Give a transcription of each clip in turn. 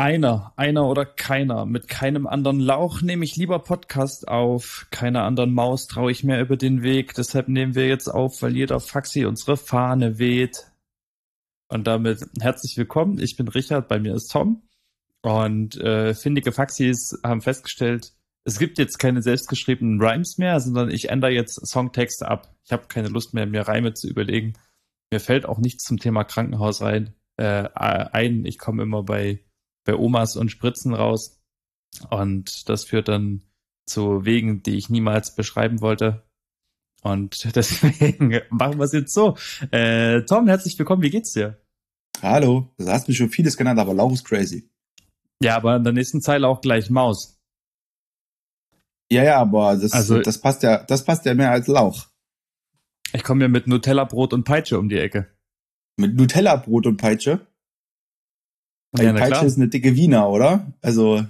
Einer oder keiner. Mit keinem anderen Lauch nehme ich lieber Podcast auf. Keiner anderen Maus traue ich mehr über den Weg. Deshalb nehmen wir jetzt auf, weil jeder Faxi unsere Fahne weht. Und damit herzlich willkommen. Ich bin Richard, bei mir ist Tom. Und findige Faxis haben festgestellt, es gibt jetzt keine selbstgeschriebenen Rhymes mehr, sondern ich ändere jetzt Songtexte ab. Ich habe keine Lust mehr, mir Reime zu überlegen. Mir fällt auch nichts zum Thema Krankenhaus ein. Ich komme immer bei Omas und Spritzen raus. Und das führt dann zu Wegen, die ich niemals beschreiben wollte. Und deswegen machen wir es jetzt so. Tom, herzlich willkommen, wie geht's dir? Hallo, du hast mich schon vieles genannt, aber Lauch ist crazy. Ja, aber in der nächsten Zeile auch gleich Maus. Ja, aber das passt ja mehr als Lauch. Ich komme ja mit Nutella-Brot und Peitsche um die Ecke. Mit Nutella-Brot und Peitsche? Ja, Peitsche klar. ist eine dicke Wiener, oder? Also.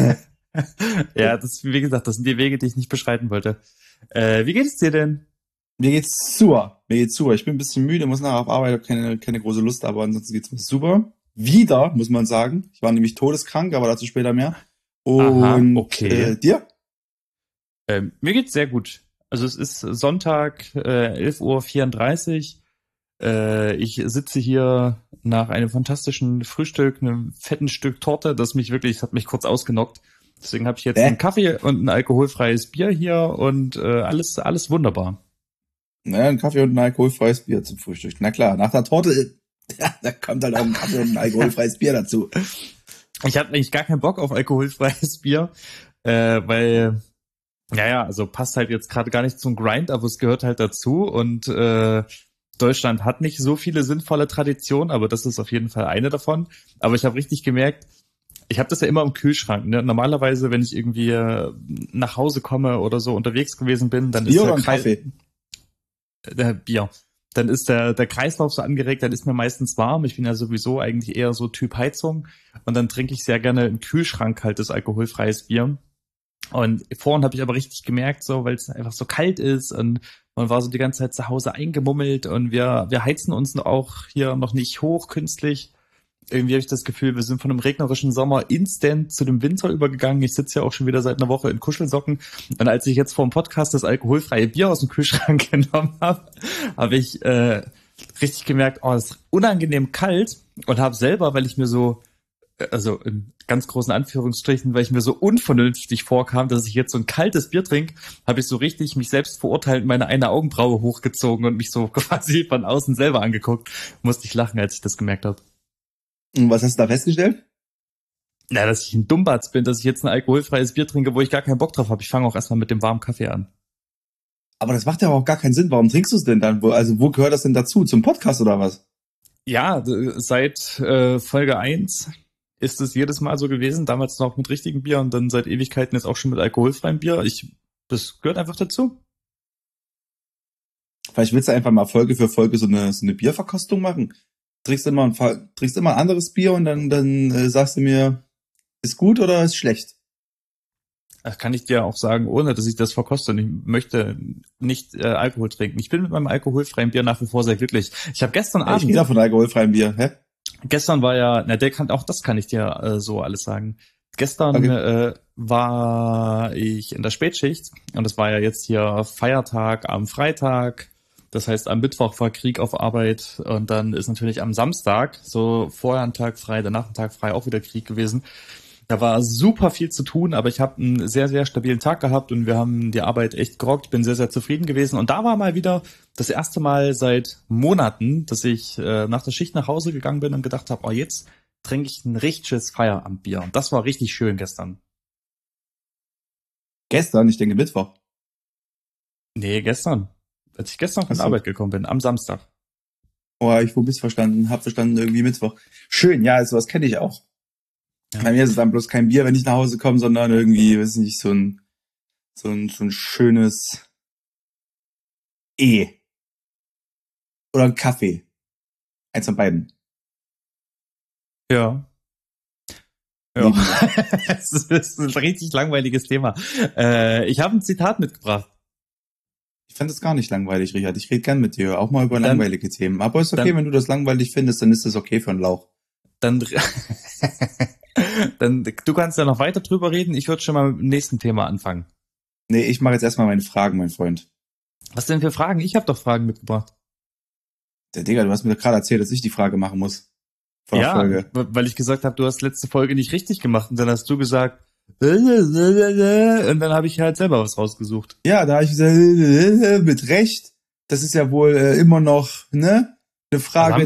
Ja, wie gesagt, das sind die Wege, die ich nicht beschreiten wollte. Wie geht es dir denn? Mir geht's super. Ich bin ein bisschen müde, muss nachher auf Arbeit, habe keine große Lust, aber ansonsten geht's mir super. Wieder, muss man sagen. Ich war nämlich todeskrank, aber dazu später mehr. Und Aha, okay. Dir? Mir geht's sehr gut. Also es ist Sonntag, 11:34 Uhr. Ich sitze hier nach einem fantastischen Frühstück, einem fetten Stück Torte, das hat mich kurz ausgenockt. Deswegen habe ich jetzt einen Kaffee und ein alkoholfreies Bier hier und alles wunderbar. Naja, ein Kaffee und ein alkoholfreies Bier zum Frühstück. Na klar, nach der Torte, da kommt halt auch ein Kaffee und ein alkoholfreies Bier dazu. Ich habe eigentlich gar keinen Bock auf alkoholfreies Bier, weil, also passt halt jetzt gerade gar nicht zum Grind, aber es gehört halt dazu und Deutschland hat nicht so viele sinnvolle Traditionen, aber das ist auf jeden Fall eine davon. Aber ich habe richtig gemerkt, ich habe das ja immer im Kühlschrank. Ne? Normalerweise, wenn ich irgendwie nach Hause komme oder so unterwegs gewesen bin, dann Bier oder ein Kaffee? Bier. Dann ist der Kreislauf so angeregt, dann ist mir meistens warm. Ich bin ja sowieso eigentlich eher so Typ Heizung. Und dann trinke ich sehr gerne im Kühlschrank kaltes alkoholfreies Bier. Und vorhin habe ich aber richtig gemerkt, so, weil es einfach so kalt ist und man war so die ganze Zeit zu Hause eingemummelt und wir heizen uns auch hier noch nicht hoch künstlich. Irgendwie habe ich das Gefühl, wir sind von einem regnerischen Sommer instant zu dem Winter übergegangen. Ich sitze ja auch schon wieder seit einer Woche in Kuschelsocken. Und als ich jetzt vor dem Podcast das alkoholfreie Bier aus dem Kühlschrank genommen habe ich richtig gemerkt, es ist unangenehm kalt und habe selber, weil ich mir so, also in ganz großen Anführungsstrichen, weil ich mir so unvernünftig vorkam, dass ich jetzt so ein kaltes Bier trinke, habe ich so richtig mich selbst verurteilt, meine eine Augenbraue hochgezogen und mich so quasi von außen selber angeguckt. Musste ich lachen, als ich das gemerkt habe. Und was hast du da festgestellt? Na, dass ich ein Dummbatz bin, dass ich jetzt ein alkoholfreies Bier trinke, wo ich gar keinen Bock drauf habe. Ich fange auch erstmal mit dem warmen Kaffee an. Aber das macht ja auch gar keinen Sinn. Warum trinkst du es denn dann? Wo gehört das denn dazu? Zum Podcast oder was? Ja, seit Folge 1 ist es jedes Mal so gewesen. Damals noch mit richtigem Bier und dann seit Ewigkeiten jetzt auch schon mit alkoholfreiem Bier. Das gehört einfach dazu. Vielleicht willst du einfach mal Folge für Folge so eine Bierverkostung machen. Trinkst immer ein anderes Bier und dann sagst du mir, ist gut oder ist schlecht? Das kann ich dir auch sagen, ohne dass ich das verkoste. Und ich möchte nicht Alkohol trinken. Ich bin mit meinem alkoholfreien Bier nach wie vor sehr glücklich. Ich habe gestern Abend... Ich rede von alkoholfreiem Bier, hä? Gestern war ja... das kann ich dir so alles sagen. Gestern war ich in der Spätschicht und es war ja jetzt hier Feiertag am Freitag. Das heißt, am Mittwoch war Krieg auf Arbeit und dann ist natürlich am Samstag, so vorher ein Tag frei, danach ein Tag frei, auch wieder Krieg gewesen. Da war super viel zu tun, aber ich habe einen sehr, sehr stabilen Tag gehabt und wir haben die Arbeit echt gerockt, bin sehr, sehr zufrieden gewesen. Und da war mal wieder das erste Mal seit Monaten, dass ich nach der Schicht nach Hause gegangen bin und gedacht habe, jetzt trinke ich ein richtiges Feierabendbier. Und das war richtig schön gestern. Gestern? Ich denke Mittwoch. Nee, gestern. Als ich gestern von der Arbeit gekommen bin, am Samstag. Oh, ich hab verstanden, irgendwie Mittwoch. Schön, ja, sowas kenne ich auch. Ja. Bei mir ist es dann bloß kein Bier, wenn ich nach Hause komme, sondern irgendwie, weiß nicht, so ein schönes oder ein Kaffee. Eins von beiden. Ja. Das ist ein richtig langweiliges Thema. Ich habe ein Zitat mitgebracht. Ich fand das gar nicht langweilig, Richard. Ich rede gern mit dir, auch mal über langweilige Themen. Aber ist okay, wenn du das langweilig findest, dann ist das okay für einen Lauch. Dann Dann, du kannst ja noch weiter drüber reden. Ich würde schon mal mit dem nächsten Thema anfangen. Nee, ich mache jetzt erstmal meine Fragen, mein Freund. Was denn für Fragen? Ich habe doch Fragen mitgebracht. Der Digga, du hast mir doch gerade erzählt, dass ich die Frage machen muss. Vor der Ja, Folge. weil ich gesagt habe, du hast letzte Folge nicht richtig gemacht und dann hast du gesagt, und dann habe ich halt selber was rausgesucht. Ja, da habe ich gesagt, mit Recht. Das ist ja wohl immer noch, ne? Eine Frage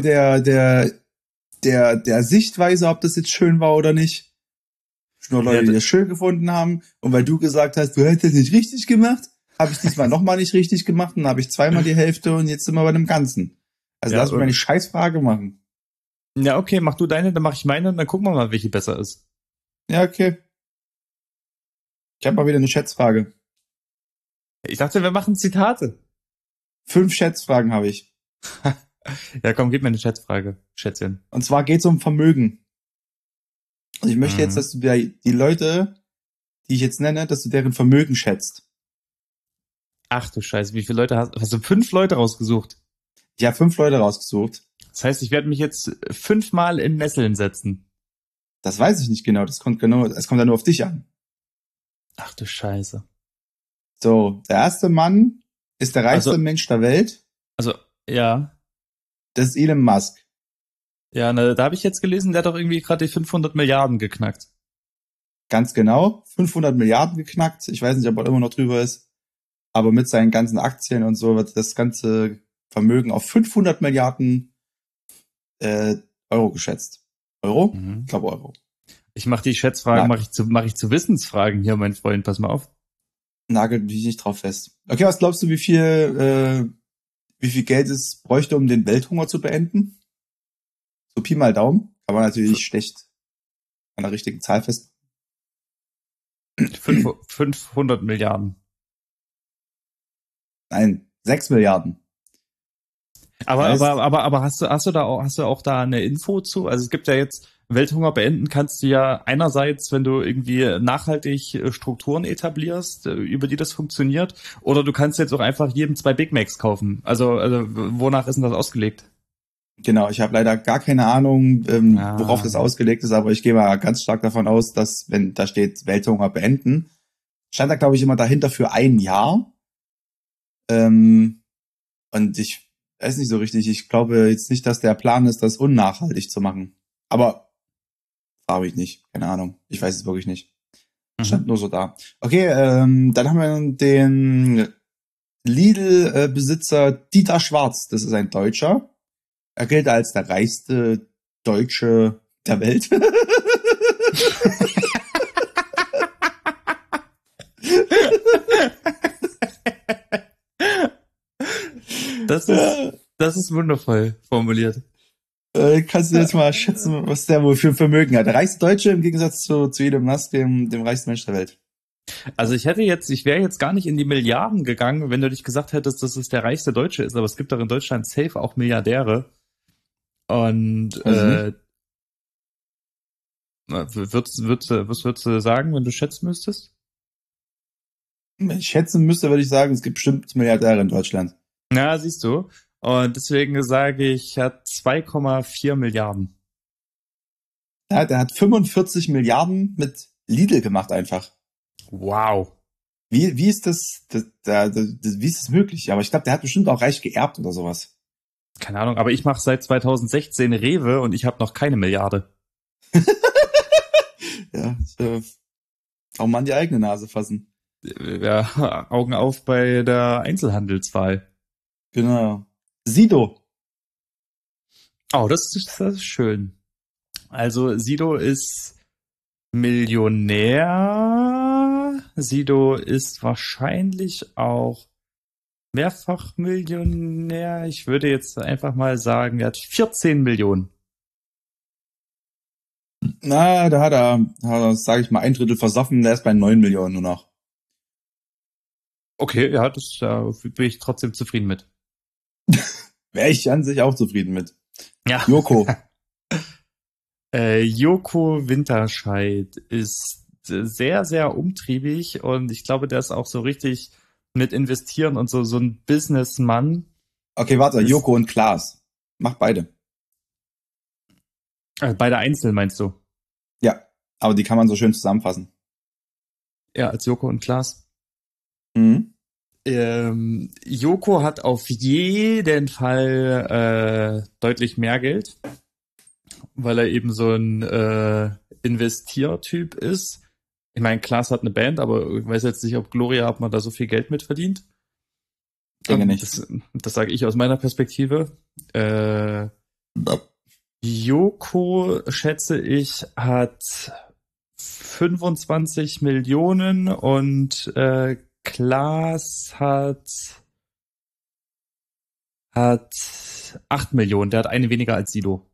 der Sichtweise, ob das jetzt schön war oder nicht. Nur Leute, die das schön gefunden haben. Und weil du gesagt hast, du hättest das nicht richtig gemacht, habe ich diesmal nochmal nicht richtig gemacht und dann habe ich zweimal die Hälfte und jetzt sind wir bei dem Ganzen. Also Ja, lass mich meine Scheißfrage machen. Ja, okay, mach du deine, dann mach ich meine und dann gucken wir mal, welche besser ist. Ja, okay. Ich habe mal wieder eine Schätzfrage. Ich dachte, wir machen Zitate. 5 Schätzfragen habe ich. Ja, komm, gib mir eine Schätzfrage, Schätzchen. Und zwar geht es um Vermögen. Und ich möchte jetzt, dass du die Leute, die ich jetzt nenne, dass du deren Vermögen schätzt. Ach du Scheiße, wie viele Leute hast du? 5 Leute rausgesucht. Ich habe 5 Leute rausgesucht. Das heißt, ich werde mich jetzt 5-mal in Nesseln setzen. Das weiß ich nicht genau. Es kommt ja nur auf dich an. Ach du Scheiße. So, der erste Mann ist der reichste Mensch der Welt. Also, ja. Das ist Elon Musk. Ja, da habe ich jetzt gelesen, der hat doch irgendwie gerade die 500 Milliarden geknackt. Ganz genau. 500 Milliarden geknackt. Ich weiß nicht, ob er immer noch drüber ist. Aber mit seinen ganzen Aktien und so wird das ganze Vermögen auf 500 Milliarden Euro geschätzt. Euro? Mhm. Ich glaube Euro. Ich mache die Schätzfragen, mache ich zu Wissensfragen hier, mein Freund, pass mal auf. Nagelt mich nicht drauf fest. Okay, was glaubst du, wie viel Geld es bräuchte, um den Welthunger zu beenden? So Pi mal Daumen. Kann man natürlich schlecht an der richtigen Zahl fest. 500 Milliarden. Nein, 6 Milliarden. Aber hast du auch da eine Info zu? Also es gibt ja jetzt Welthunger beenden kannst du ja einerseits, wenn du irgendwie nachhaltig Strukturen etablierst, über die das funktioniert, oder du kannst jetzt auch einfach jedem 2 Big Macs kaufen. Also wonach ist denn das ausgelegt? Genau, ich habe leider gar keine Ahnung, worauf das ausgelegt ist, aber ich gehe mal ganz stark davon aus, dass, wenn da steht Welthunger beenden, stand da, glaube ich, immer dahinter für 1 Jahr. Und ich weiß nicht so richtig, ich glaube jetzt nicht, dass der Plan ist, das unnachhaltig zu machen. Aber habe ich nicht, keine Ahnung. Ich weiß es wirklich nicht. Stand nur so da. Okay, dann haben wir den Lidl-Besitzer Dieter Schwarz. Das ist ein Deutscher. Er gilt als der reichste Deutsche der Welt. Das ist wundervoll formuliert. Kannst du jetzt mal schätzen, was der wohl für ein Vermögen hat? Der reichste Deutsche im Gegensatz zu Elon Musk, dem reichsten Mensch der Welt. Also ich wäre jetzt gar nicht in die Milliarden gegangen, wenn du dich gesagt hättest, dass es der reichste Deutsche ist, aber es gibt doch in Deutschland safe auch Milliardäre. Und was würdest du sagen, wenn du schätzen müsstest? Wenn ich schätzen müsste, würde ich sagen, es gibt bestimmt Milliardäre in Deutschland. Ja, siehst du. Und deswegen sage ich, er hat 2,4 Milliarden. Ja, der hat 45 Milliarden mit Lidl gemacht einfach. Wow. Wie ist das wie ist das möglich? Aber ich glaube, der hat bestimmt auch reich geerbt oder sowas. Keine Ahnung, aber ich mache seit 2016 Rewe und ich habe noch keine Milliarde. Ja, auch mal an die eigene Nase fassen. Ja, Augen auf bei der Einzelhandelswahl. Genau. Sido. Oh, das ist schön. Also Sido ist Millionär. Sido ist wahrscheinlich auch Mehrfachmillionär. Ich würde jetzt einfach mal sagen, er hat 14 Millionen. Na, da hat er, sage ich mal, 1/3 versoffen, der ist bei 9 Millionen nur noch. Okay, ja, da bin ich trotzdem zufrieden mit. Wäre ich an sich auch zufrieden mit. Ja. Joko. Joko Winterscheid ist sehr, sehr umtriebig und ich glaube, der ist auch so richtig mit investieren und so ein Businessmann. Okay, warte, Joko und Klaas. Mach beide. Beide einzeln meinst du? Ja. Aber die kann man so schön zusammenfassen. Ja, als Joko und Klaas. Mhm. Joko hat auf jeden Fall deutlich mehr Geld, weil er eben so ein Investiertyp ist. Ich meine, Klaas hat eine Band, aber ich weiß jetzt nicht, ob Gloria, ob man da so viel Geld mit verdient. Denke nicht. Das sage ich aus meiner Perspektive. Joko, schätze ich, hat 25 Millionen und Klaas hat 8 Millionen. Der hat eine weniger als Sido.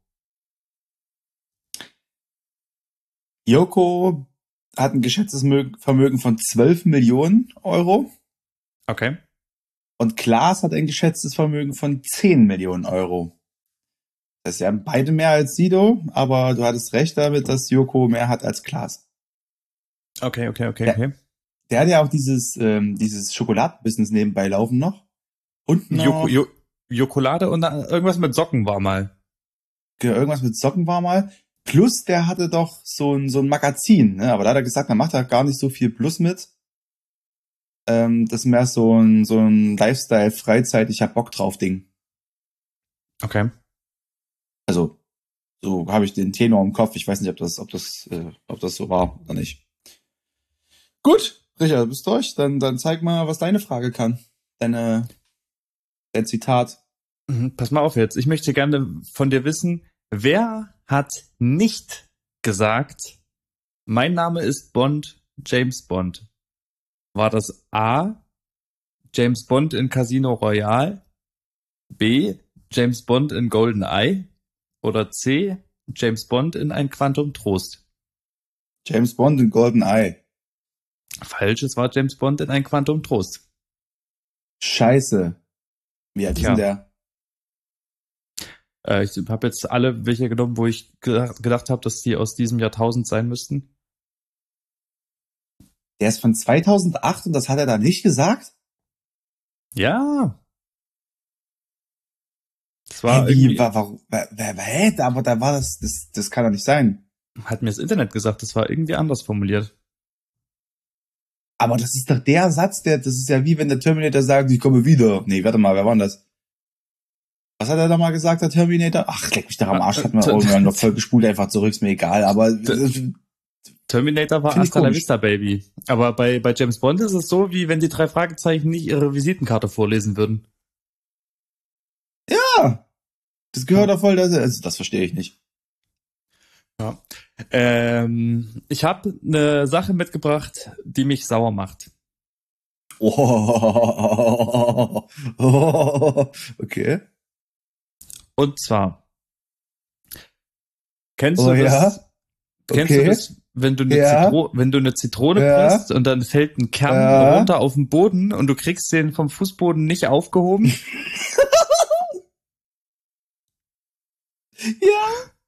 Joko hat ein geschätztes Vermögen von 12 Millionen Euro. Okay. Und Klaas hat ein geschätztes Vermögen von 10 Millionen Euro. Das ist ja beide mehr als Sido, aber du hattest recht damit, dass Joko mehr hat als Klaas. Okay. Der hat ja auch dieses Schokoladenbusiness nebenbei laufen noch. Und noch Jokolade und irgendwas mit Socken war mal. Irgendwas mit Socken war mal. Plus, der hatte doch so ein Magazin, ne? Aber da hat er gesagt, er macht da gar nicht so viel Plus mit. Das ist mehr so ein Lifestyle-Freizeit, ich hab Bock drauf Ding. Okay. Also, so habe ich den Tenor im Kopf. Ich weiß nicht, ob das so war oder nicht. Gut, Richard, bist durch. Dann zeig mal, was deine Frage kann. Dein Zitat. Pass mal auf jetzt. Ich möchte gerne von dir wissen, wer hat nicht gesagt, mein Name ist Bond, James Bond? War das A, James Bond in Casino Royale, B, James Bond in Golden Eye oder C, James Bond in ein Quantum Trost? James Bond in Golden Eye. Falsch, es war James Bond in ein Quantum Trost. Scheiße. Wie alt ist denn der? Ich habe jetzt alle welche genommen, wo ich gedacht habe, dass die aus diesem Jahrtausend sein müssten. Der ist von 2008 und das hat er da nicht gesagt? Ja. Das war aber da war das kann doch nicht sein. Hat mir das Internet gesagt, das war irgendwie anders formuliert. Aber das ist doch der Satz, das ist ja wie wenn der Terminator sagt, ich komme wieder. Nee, warte mal, wer war denn das? Was hat er da mal gesagt, der Terminator? Ach, leck mich doch am Arsch, hat man irgendwann noch voll gespult, einfach zurück, ist mir egal, aber Terminator war Hasta la Vista, Baby. Aber bei James Bond ist es so, wie wenn die 3 Fragezeichen nicht ihre Visitenkarte vorlesen würden. Ja, das gehört doch voll, das verstehe ich nicht. Ja. Ich habe eine Sache mitgebracht, die mich sauer macht. Okay. Und zwar, kennst du das, wenn du eine Zitrone presst und dann fällt ein Kern runter auf den Boden und du kriegst den vom Fußboden nicht aufgehoben? Ja.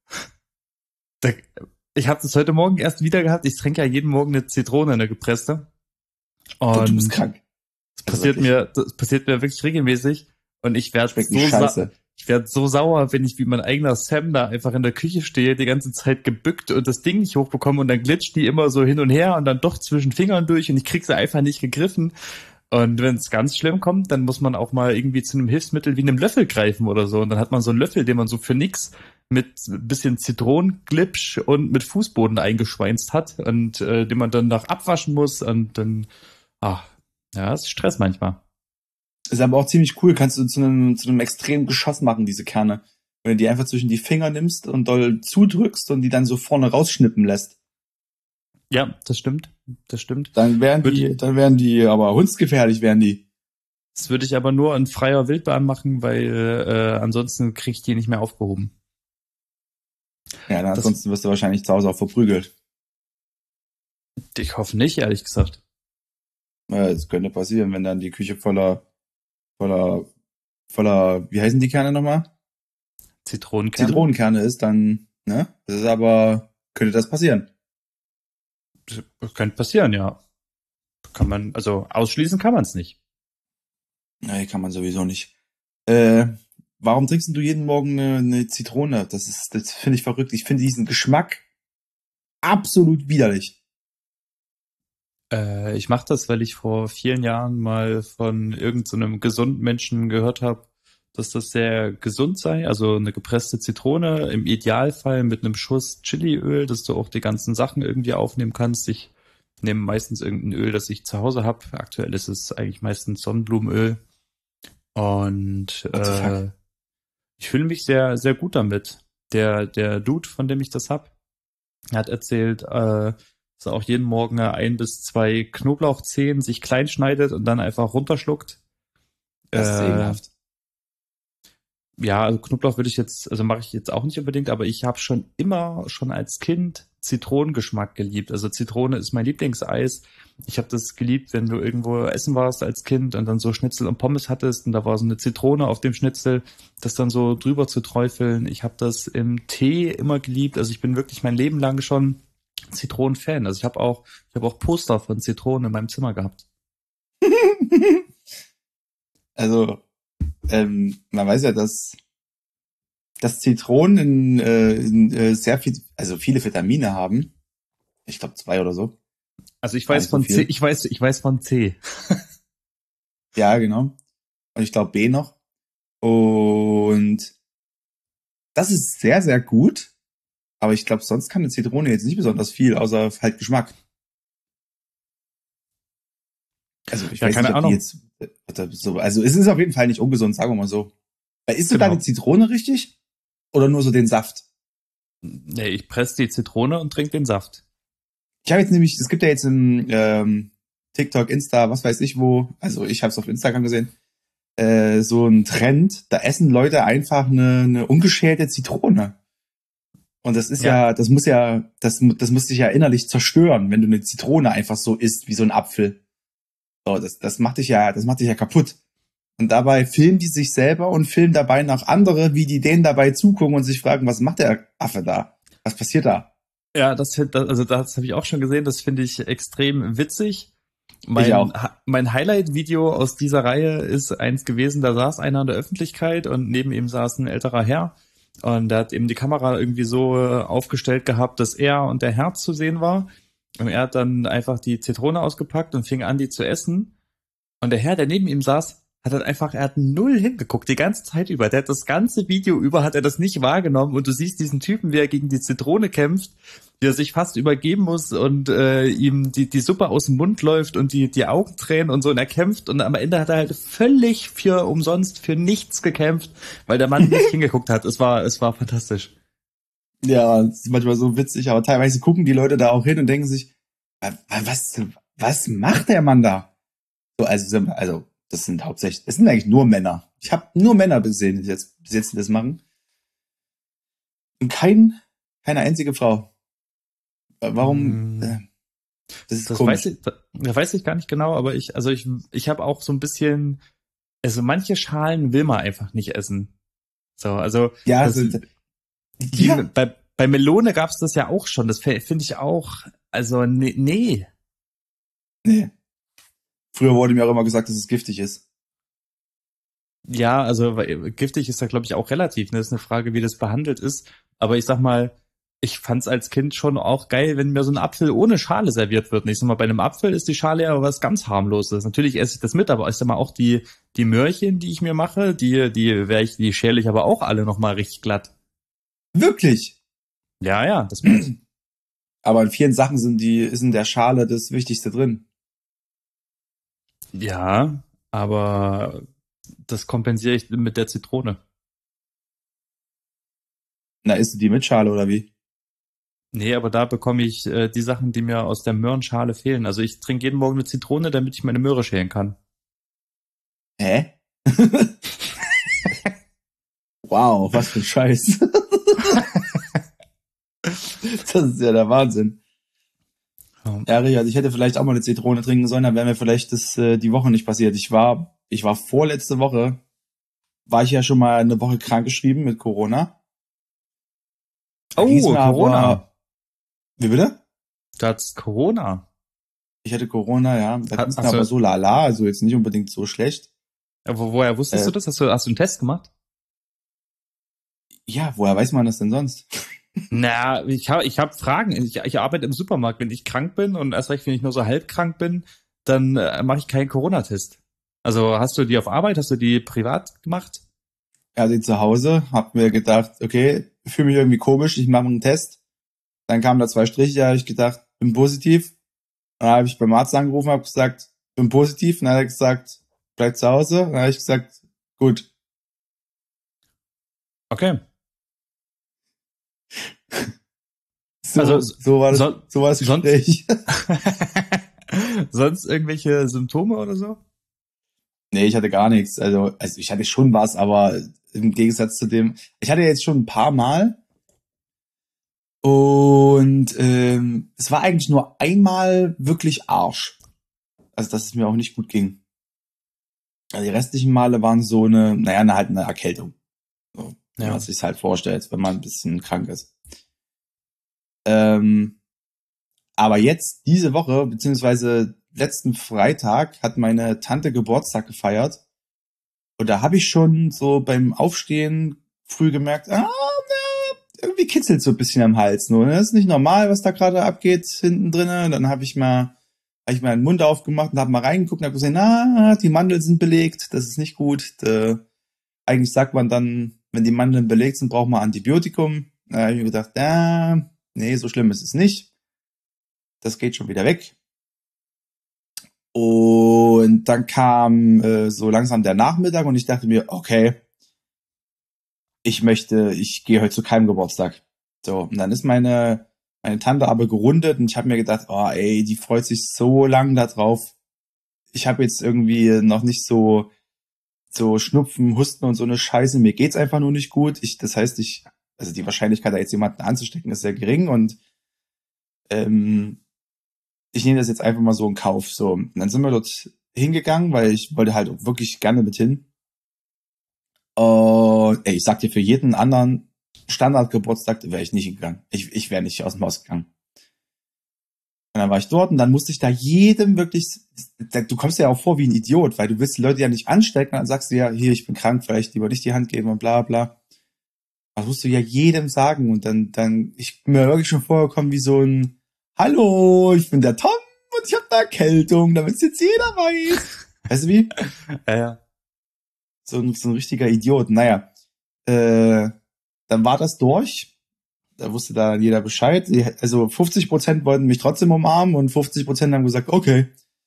Ich habe das heute Morgen erst wieder gehabt. Ich trinke ja jeden Morgen eine Zitrone, eine gepresste. Und du bist krank. Das passiert mir wirklich regelmäßig. Und ich werde so sauer, wenn ich wie mein eigener Sam da einfach in der Küche stehe, die ganze Zeit gebückt und das Ding nicht hochbekomme und dann glitscht die immer so hin und her und dann doch zwischen Fingern durch und ich krieg sie einfach nicht gegriffen. Und wenn es ganz schlimm kommt, dann muss man auch mal irgendwie zu einem Hilfsmittel wie einem Löffel greifen oder so. Und dann hat man so einen Löffel, den man so für nix mit ein bisschen Zitronenglitsch und mit Fußboden eingeschweinst hat und den man dann nach abwaschen muss und dann, ja, ist Stress manchmal. Ist aber auch ziemlich cool, kannst du zu einem extremen Geschoss machen, diese Kerne. Wenn du die einfach zwischen die Finger nimmst und doll zudrückst und die dann so vorne rausschnippen lässt. Ja, das stimmt. Dann wären die aber hundsgefährlich, wären die. Das würde ich aber nur in freier Wildbahn machen, weil ansonsten krieg ich die nicht mehr aufgehoben. Ja, ansonsten wirst du wahrscheinlich zu Hause auch verprügelt. Ich hoffe nicht, ehrlich gesagt. Ja, das könnte passieren, wenn dann die Küche voller, wie heißen die Kerne nochmal? Zitronenkerne ist, dann, ne? Das ist aber, könnte das passieren? Das könnte passieren, ja. Ausschließen kann man es nicht. Nee, kann man sowieso nicht. Warum trinkst du jeden Morgen eine Zitrone? Das finde ich verrückt. Ich finde diesen Geschmack absolut widerlich. Ich mache das, weil ich vor vielen Jahren mal von irgendeinem gesunden Menschen gehört habe, dass das sehr gesund sei. Also eine gepresste Zitrone, im Idealfall mit einem Schuss Chiliöl, dass du auch die ganzen Sachen irgendwie aufnehmen kannst. Ich nehme meistens irgendein Öl, das ich zu Hause habe. Aktuell ist es eigentlich meistens Sonnenblumenöl. Und ich fühle mich sehr, sehr gut damit. Der Dude, von dem ich das hab, hat erzählt, dass er auch jeden Morgen 1 bis 2 Knoblauchzehen sich klein schneidet und dann einfach runterschluckt. Das ist ekelhaft. Ja, also Knoblauch also mache ich jetzt auch nicht unbedingt, aber ich habe schon als Kind Zitronengeschmack geliebt. Also Zitrone ist mein Lieblingseis. Ich habe das geliebt, wenn du irgendwo essen warst als Kind und dann so Schnitzel und Pommes hattest und da war so eine Zitrone auf dem Schnitzel, das dann so drüber zu träufeln. Ich habe das im Tee immer geliebt. Also ich bin wirklich mein Leben lang schon Zitronen-Fan. Also ich habe auch Poster von Zitronen in meinem Zimmer gehabt. Also, man weiß ja, dass Zitronen sehr viel, also viele Vitamine haben. Ich glaube 2 oder so. Also ich weiß von C, ich weiß von C. Ja, genau. Und ich glaube B noch. Und das ist sehr, sehr gut. Aber ich glaube, sonst kann eine Zitrone jetzt nicht besonders viel, außer halt Geschmack. Also ich weiß nicht, ob die jetzt so, also es ist auf jeden Fall nicht ungesund, sagen wir mal so. Isst du deine Zitrone richtig? Oder nur so den Saft? Nee, ich presse die Zitrone und trinke den Saft. Ich habe jetzt nämlich, es gibt ja jetzt im TikTok, Insta, was weiß ich wo, also ich habe es auf Instagram gesehen, so ein Trend, da essen Leute einfach eine ungeschälte Zitrone. Und das ist das muss dich ja innerlich zerstören, wenn du eine Zitrone einfach so isst, wie so ein Apfel. So, das macht dich ja kaputt. Und dabei filmen die sich selber und filmen dabei noch andere, wie die denen dabei zugucken und sich fragen, was macht der Affe da? Was passiert da? Ja, das habe ich auch schon gesehen, das finde ich extrem witzig. Mein Highlight-Video aus dieser Reihe ist eins gewesen, da saß einer in der Öffentlichkeit und neben ihm saß ein älterer Herr und der hat eben die Kamera irgendwie so aufgestellt gehabt, dass er und der Herr zu sehen war und er hat dann einfach die Zitrone ausgepackt und fing an, die zu essen und der Herr, der neben ihm saß, er hat null hingeguckt, die ganze Zeit über. Der hat das ganze Video über, hat er das nicht wahrgenommen und du siehst diesen Typen, wie er gegen die Zitrone kämpft, wie er sich fast übergeben muss und ihm die Suppe aus dem Mund läuft und die Augen tränen und so und er kämpft und am Ende hat er halt völlig für nichts gekämpft, weil der Mann nicht hingeguckt hat. Es war fantastisch. Ja, es ist manchmal so witzig, aber teilweise gucken die Leute da auch hin und denken sich, was macht der Mann da? So, also das sind eigentlich nur Männer. Ich habe nur Männer gesehen, die jetzt das machen. Und keine einzige Frau. Warum? Das ist komisch. Weiß ich gar nicht genau, aber ich habe auch so ein bisschen, also manche Schalen will man einfach nicht essen. So, also ja, bei Melone gab's das ja auch schon. Das finde ich auch, also nee. Früher wurde mir auch immer gesagt, dass es giftig ist. Ja, also giftig ist da, glaube ich, auch relativ. Ne? Das ist eine Frage, wie das behandelt ist. Aber ich sag mal, ich fand's als Kind schon auch geil, wenn mir so ein Apfel ohne Schale serviert wird. Und ich sag mal, bei einem Apfel ist die Schale ja was ganz harmloses. Natürlich esse ich das mit, aber ich sag mal auch die Möhrchen, die ich mir mache, die schäle ich aber auch alle nochmal richtig glatt. Wirklich? Ja, das mache ich. Aber in vielen Sachen ist in der Schale das Wichtigste drin. Ja, aber das kompensiere ich mit der Zitrone. Na, isst du die mit Schale oder wie? Nee, aber da bekomme ich die Sachen, die mir aus der Möhrenschale fehlen. Also ich trinke jeden Morgen eine Zitrone, damit ich meine Möhre schälen kann. Hä? Wow, was für ein Scheiß. Das ist ja der Wahnsinn. Ja, Richard, ich hätte vielleicht auch mal eine Zitrone trinken sollen, dann wäre mir vielleicht das die Woche nicht passiert. Ich war vorletzte Woche, war ich ja schon mal eine Woche krankgeschrieben mit Corona. Corona. Wie bitte? Du hattest Corona. Ich hatte Corona, ja. Da ging es mir aber so lala, also jetzt nicht unbedingt so schlecht. Woher wusstest du das? Hast du einen Test gemacht? Ja, woher weiß man das denn sonst? Na, ich hab Fragen. Ich arbeite im Supermarkt. Wenn ich krank bin und erst recht, wenn ich nur so halb krank bin, dann mache ich keinen Corona-Test. Also hast du die auf Arbeit, hast du die privat gemacht? Also zu Hause, hab mir gedacht, okay, fühle mich irgendwie komisch, ich mache einen Test. Dann kamen da 2 Striche, da habe ich gedacht, bin positiv. Dann habe ich beim Arzt angerufen, habe gesagt, bin positiv. Und dann hat er gesagt, bleib zu Hause. Dann habe ich gesagt, gut. Okay. Also So war das, so war das sonst Gespräch. sonst irgendwelche Symptome oder so? Nee, ich hatte gar nichts. Also ich hatte schon was, aber im Gegensatz zu dem, ich hatte jetzt schon ein paar Mal und es war eigentlich nur einmal wirklich Arsch. Also dass es mir auch nicht gut ging. Also die restlichen Male waren so halt eine Erkältung. So, wie man Ja. sich halt vorstellt, wenn man ein bisschen krank ist. Ähm, aber jetzt, diese Woche, beziehungsweise letzten Freitag, hat meine Tante Geburtstag gefeiert. Und da habe ich schon so beim Aufstehen früh gemerkt, irgendwie kitzelt so ein bisschen am Hals. Nur, ne? Das ist nicht normal, was da gerade abgeht hinten drinnen. Und dann habe ich mal den Mund aufgemacht und habe mal reingeguckt und habe gesehen, die Mandeln sind belegt, das ist nicht gut. Eigentlich sagt man dann, wenn die Mandeln belegt sind, braucht man Antibiotikum. Da habe ich mir gedacht, nee, so schlimm ist es nicht. Das geht schon wieder weg. Und dann kam so langsam der Nachmittag und ich dachte mir, okay, ich gehe heute zu keinem Geburtstag. So, und dann ist meine Tante aber gerundet und ich habe mir gedacht, oh ey, die freut sich so lang da drauf. Ich habe jetzt irgendwie noch nicht so Schnupfen, Husten und so eine Scheiße. Mir geht's einfach nur nicht gut. Also die Wahrscheinlichkeit, da jetzt jemanden anzustecken, ist sehr gering und ich nehme das jetzt einfach mal so in Kauf. So, und dann sind wir dort hingegangen, weil ich wollte halt auch wirklich gerne mit hin. Und ich sag dir, für jeden anderen Standardgeburtstag wäre ich nicht gegangen. Ich wäre nicht aus dem Haus gegangen. Und dann war ich dort und dann musste ich da jedem wirklich, du kommst ja auch vor wie ein Idiot, weil du willst die Leute ja nicht anstecken, dann sagst du ja, hier, ich bin krank, vielleicht lieber nicht die Hand geben und bla bla. Das musst du ja jedem sagen und ich bin mir wirklich schon vorgekommen wie so ein, hallo, ich bin der Tom und ich habe eine Erkältung, damit es jetzt jeder weiß. Weißt du wie? Ja. So ein richtiger Idiot. Naja, dann war das durch. Da wusste da jeder Bescheid. Also 50% wollten mich trotzdem umarmen und 50% haben gesagt, okay.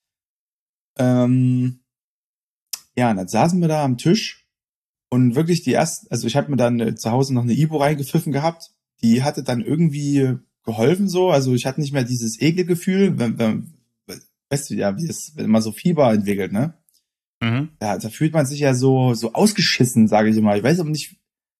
Und dann saßen wir da am Tisch und wirklich also ich habe mir dann zu Hause noch eine Ibo reingepfiffen gehabt. Die hatte dann irgendwie geholfen so. Also ich hatte nicht mehr dieses Ekelgefühl, weißt du ja, wie es, wenn man so Fieber entwickelt, ne? Mhm. Ja, da fühlt man sich ja so ausgeschissen, sage ich immer. Ich weiß aber nicht,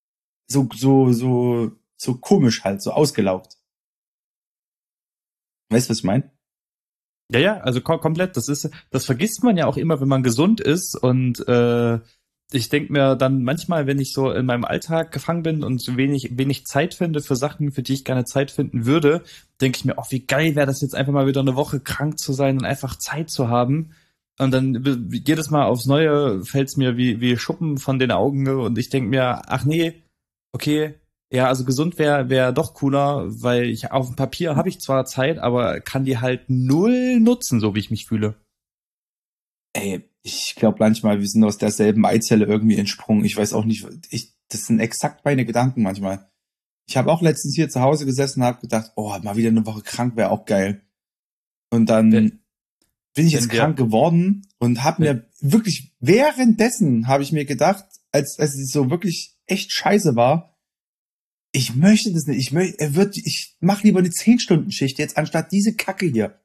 so komisch halt, so ausgelaugt. Weißt du, was ich meine? Ja, also komplett. Das vergisst man ja auch immer, wenn man gesund ist. Und ich denke mir dann manchmal, wenn ich so in meinem Alltag gefangen bin und so wenig Zeit finde für Sachen, für die ich gerne Zeit finden würde, denke ich mir, wie geil wäre das jetzt einfach mal wieder eine Woche krank zu sein und einfach Zeit zu haben. Und dann jedes Mal aufs Neue fällt's mir wie Schuppen von den Augen und ich denke mir, ach nee, okay, ja, also gesund wär doch cooler, weil ich auf dem Papier habe ich zwar Zeit, aber kann die halt null nutzen, so wie ich mich fühle. Ey, ich glaube manchmal, wir sind aus derselben Eizelle irgendwie entsprungen. Ich weiß auch nicht, das sind exakt meine Gedanken manchmal. Ich habe auch letztens hier zu Hause gesessen und habe gedacht, mal wieder eine Woche krank wäre auch geil. Und dann Wenn, bin ich wenn jetzt krank geworden und habe wenn, mir wirklich währenddessen habe ich mir gedacht, als es so wirklich echt scheiße war, ich möchte das nicht. Ich mache lieber eine 10-Stunden-Schicht jetzt anstatt diese Kacke hier.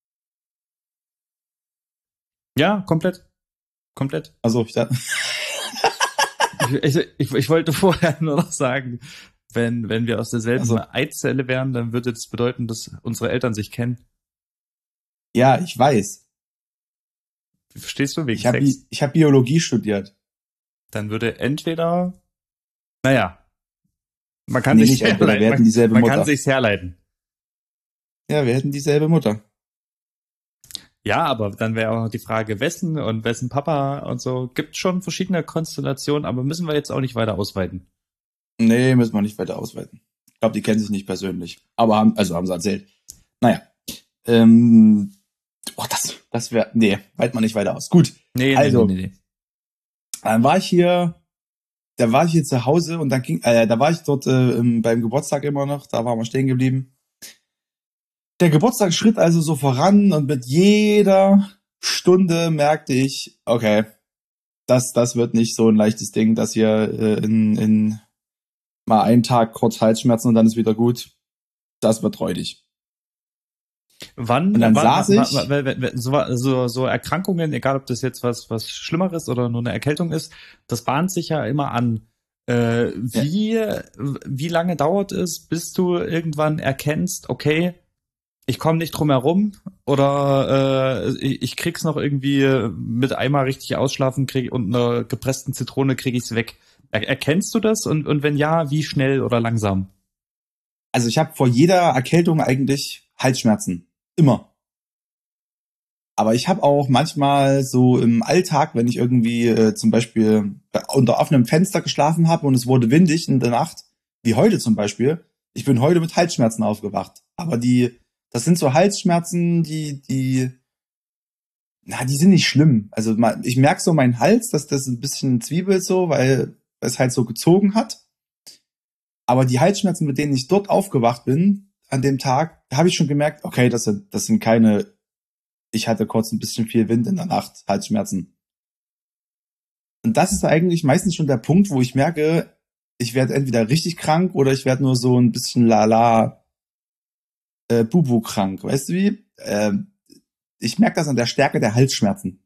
ja, komplett. Komplett. Also Ich wollte vorher nur noch sagen, wenn wir aus derselben also Eizelle wären, dann würde das bedeuten, dass unsere Eltern sich kennen. ja, ich weiß. Verstehst du, wegen Ich habe Sex? ich hab Biologie studiert. Dann würde entweder, naja, man kann Nee, sich nicht entweder, wir hätten dieselbe man kann Mutter. sich's herleiten. Ja, wir hätten dieselbe Mutter. Ja, aber dann wäre auch noch die Frage, wessen Papa und so. Gibt schon verschiedene Konstellationen, aber müssen wir jetzt auch nicht weiter ausweiten. Nee, müssen wir nicht weiter ausweiten. glaube, die kennen sich nicht persönlich. Aber haben sie erzählt. Naja. Das wäre, nee, weit man nicht weiter aus. Gut. Nee. Dann war ich hier zu Hause und dann da war ich dort beim Geburtstag immer noch, da waren wir stehen geblieben. Der Geburtstag schritt also so voran und mit jeder Stunde merkte ich, okay, das wird nicht so ein leichtes Ding, dass hier in mal einen Tag kurz Halsschmerzen und dann ist wieder gut. Das wird räudig. Wann? Und dann saß ich. So Erkrankungen, egal ob das jetzt was Schlimmeres oder nur eine Erkältung ist, das bahnt sich ja immer an. Wie lange dauert es, bis du irgendwann erkennst, okay, ich komme nicht drum herum oder ich krieg's noch irgendwie mit einmal richtig ausschlafen und einer gepressten Zitrone krieg ich's weg. Erkennst du das und wenn ja, wie schnell oder langsam? Also ich habe vor jeder Erkältung eigentlich Halsschmerzen. Immer. Aber ich habe auch manchmal so im Alltag, wenn ich irgendwie zum Beispiel unter offenem Fenster geschlafen habe und es wurde windig in der Nacht, wie heute zum Beispiel, ich bin heute mit Halsschmerzen aufgewacht. Aber das sind so Halsschmerzen, die sind nicht schlimm. Also ich merke so meinen Hals, dass das ein bisschen zwiebelt so, weil es halt so gezogen hat. Aber die Halsschmerzen, mit denen ich dort aufgewacht bin, an dem Tag, habe ich schon gemerkt, okay, das sind keine, ich hatte kurz ein bisschen viel Wind in der Nacht, Halsschmerzen. Und das ist eigentlich meistens schon der Punkt, wo ich merke, ich werde entweder richtig krank oder ich werde nur so ein bisschen Bubu krank. Weißt du wie? Ich merke das an der Stärke der Halsschmerzen.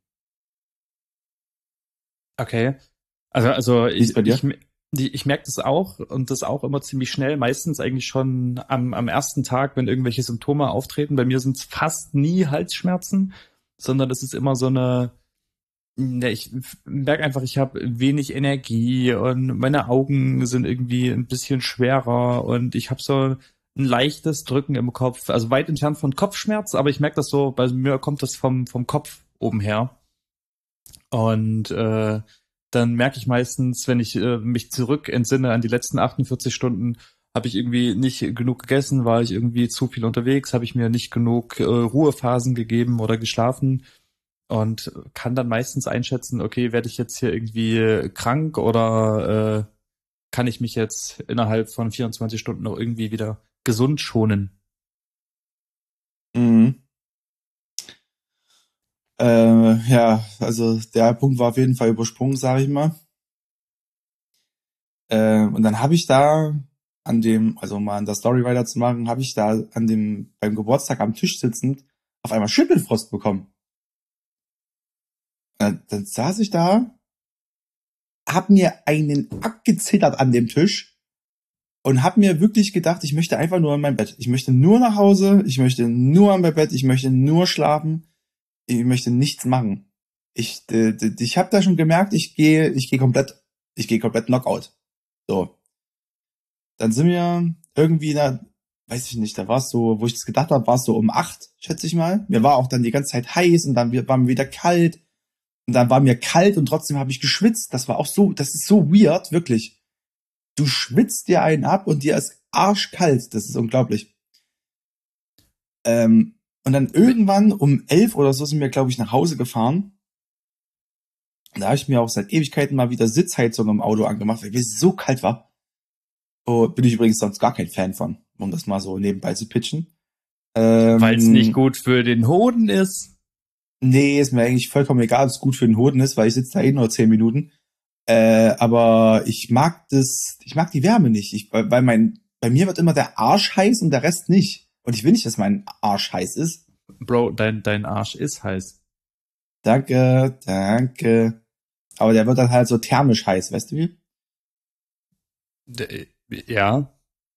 Okay. Also Wie ist bei dir? ich merke das auch und das auch immer ziemlich schnell, meistens eigentlich schon am ersten Tag, wenn irgendwelche Symptome auftreten. Bei mir sind es fast nie Halsschmerzen, sondern das ist immer so ich merke einfach, ich habe wenig Energie und meine Augen sind irgendwie ein bisschen schwerer und ich habe so ein leichtes Drücken im Kopf, also weit entfernt von Kopfschmerz, aber ich merke das so, bei mir kommt das vom Kopf oben her. Und dann merke ich meistens, wenn ich mich zurück entsinne an die letzten 48 Stunden, habe ich irgendwie nicht genug gegessen, war ich irgendwie zu viel unterwegs, habe ich mir nicht genug Ruhephasen gegeben oder geschlafen und kann dann meistens einschätzen, okay, werde ich jetzt hier irgendwie krank oder kann ich mich jetzt innerhalb von 24 Stunden noch irgendwie wieder gesund schonen? Mhm. Ja, also der Punkt war auf jeden Fall übersprungen, sage ich mal. Und dann habe ich da also mal an der Story weiterzumachen, habe ich da beim Geburtstag am Tisch sitzend auf einmal Schüttelfrost bekommen. Dann saß ich da, hab mir einen abgezittert an dem Tisch und hab mir wirklich gedacht, ich möchte einfach nur in mein Bett. Ich möchte nur nach Hause, ich möchte nur an mein Bett, ich möchte nur schlafen, ich möchte nichts machen. Ich habe da schon gemerkt, ich gehe komplett Knockout. So. Dann sind wir irgendwie weiß ich nicht, da war es so, wo ich das gedacht habe, war es so um 8, schätze ich mal. Mir war auch dann die ganze Zeit heiß und dann war mir wieder kalt. Und dann war mir kalt und trotzdem habe ich geschwitzt. Das ist so weird, wirklich. Du schwitzt dir einen ab und dir ist arschkalt. Das ist unglaublich. Und dann irgendwann um 11 oder so sind wir, glaube ich, nach Hause gefahren. Und da habe ich mir auch seit Ewigkeiten mal wieder Sitzheizung im Auto angemacht, weil es so kalt war. Oh, bin ich übrigens sonst gar kein Fan von, um das mal so nebenbei zu pitchen. Weil es nicht gut für den Hoden ist. Nee, ist mir eigentlich vollkommen egal, ob es gut für den Hoden ist, weil ich sitze da eh nur 10 Minuten. Aber ich mag die Wärme nicht. Weil bei mir wird immer der Arsch heiß und der Rest nicht. Und ich will nicht, dass mein Arsch heiß ist. Bro, dein Arsch ist heiß. Danke. Aber der wird dann halt so thermisch heiß, weißt du wie? Ja.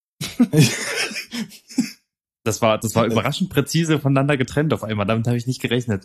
Das war überraschend präzise voneinander getrennt auf einmal. Damit habe ich nicht gerechnet.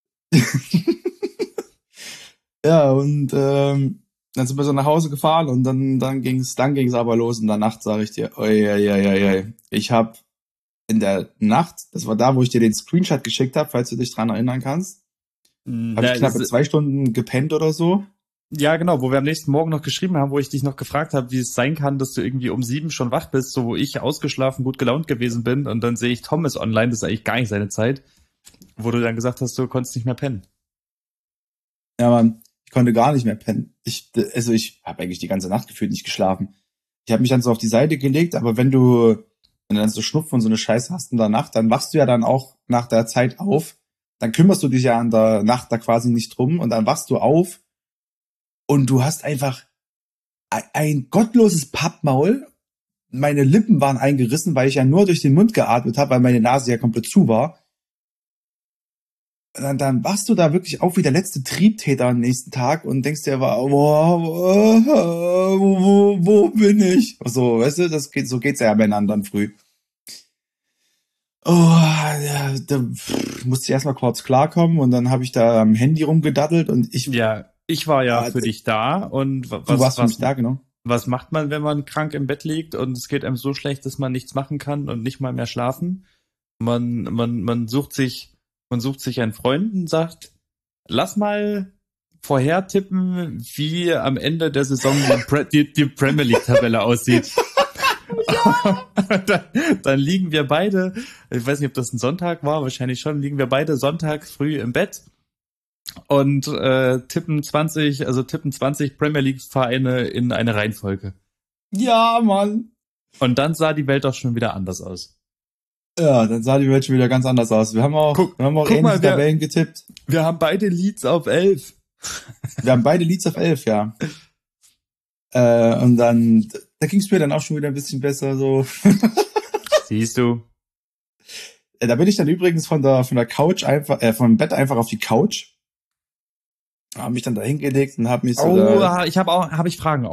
Ja, und dann sind wir so nach Hause gefahren und dann ging's aber los. In der Nacht, sage ich dir, oi. Ich habe in der Nacht, das war da, wo ich dir den Screenshot geschickt habe, falls du dich dran erinnern kannst, habe ich knappe 2 Stunden gepennt oder so. Ja, genau, wo wir am nächsten Morgen noch geschrieben haben, wo ich dich noch gefragt habe, wie es sein kann, dass du irgendwie um 7 schon wach bist, so wo ich ausgeschlafen, gut gelaunt gewesen bin und dann sehe ich Thomas online, das ist eigentlich gar nicht seine Zeit, wo du dann gesagt hast, du konntest nicht mehr pennen. Ja, Mann, ich konnte gar nicht mehr pennen. Ich habe eigentlich die ganze Nacht gefühlt nicht geschlafen. Ich habe mich dann so auf die Seite gelegt, aber wenn du dann so Schnupfen und so eine Scheiße hast in der Nacht, dann wachst du ja dann auch nach der Zeit auf. Dann kümmerst du dich ja an der Nacht da quasi nicht drum und dann wachst du auf und du hast einfach ein gottloses Pappmaul. Meine Lippen waren eingerissen, weil ich ja nur durch den Mund geatmet habe, weil meine Nase ja komplett zu war. Dann wachst du da wirklich auf wie der letzte Triebtäter am nächsten Tag und denkst dir, wo bin ich? So, weißt du, so geht's ja bei den anderen früh. Oh, ja, da musste ich erstmal kurz klarkommen und dann habe ich da am Handy rumgedattelt und ich war ja für dich da und du warst für mich da, genau. Was macht man, wenn man krank im Bett liegt und es geht einem so schlecht, dass man nichts machen kann und nicht mal mehr schlafen? Man sucht sich einen Freund und sagt, lass mal vorher tippen, wie am Ende der Saison die Premier League Tabelle aussieht. Ja. Dann liegen wir beide, ich weiß nicht, ob das ein Sonntag war, wahrscheinlich schon, liegen wir beide Sonntag früh im Bett und tippen 20 Premier League Vereine in eine Reihenfolge. Ja, Mann. Und dann sah die Welt doch schon wieder anders aus. Ja, dann sah die Welt schon wieder ganz anders aus. Wir haben auch ähnliche Tabellen getippt. Wir haben beide Leads auf 11. Wir haben beide Leads auf 11, ja. Und dann, da ging es mir dann auch schon wieder ein bisschen besser, so. Siehst du. Da bin ich dann übrigens von der Couch einfach, vom Bett einfach auf die Couch. Hab mich dann da hingelegt und hab mich so. Habe ich Fragen.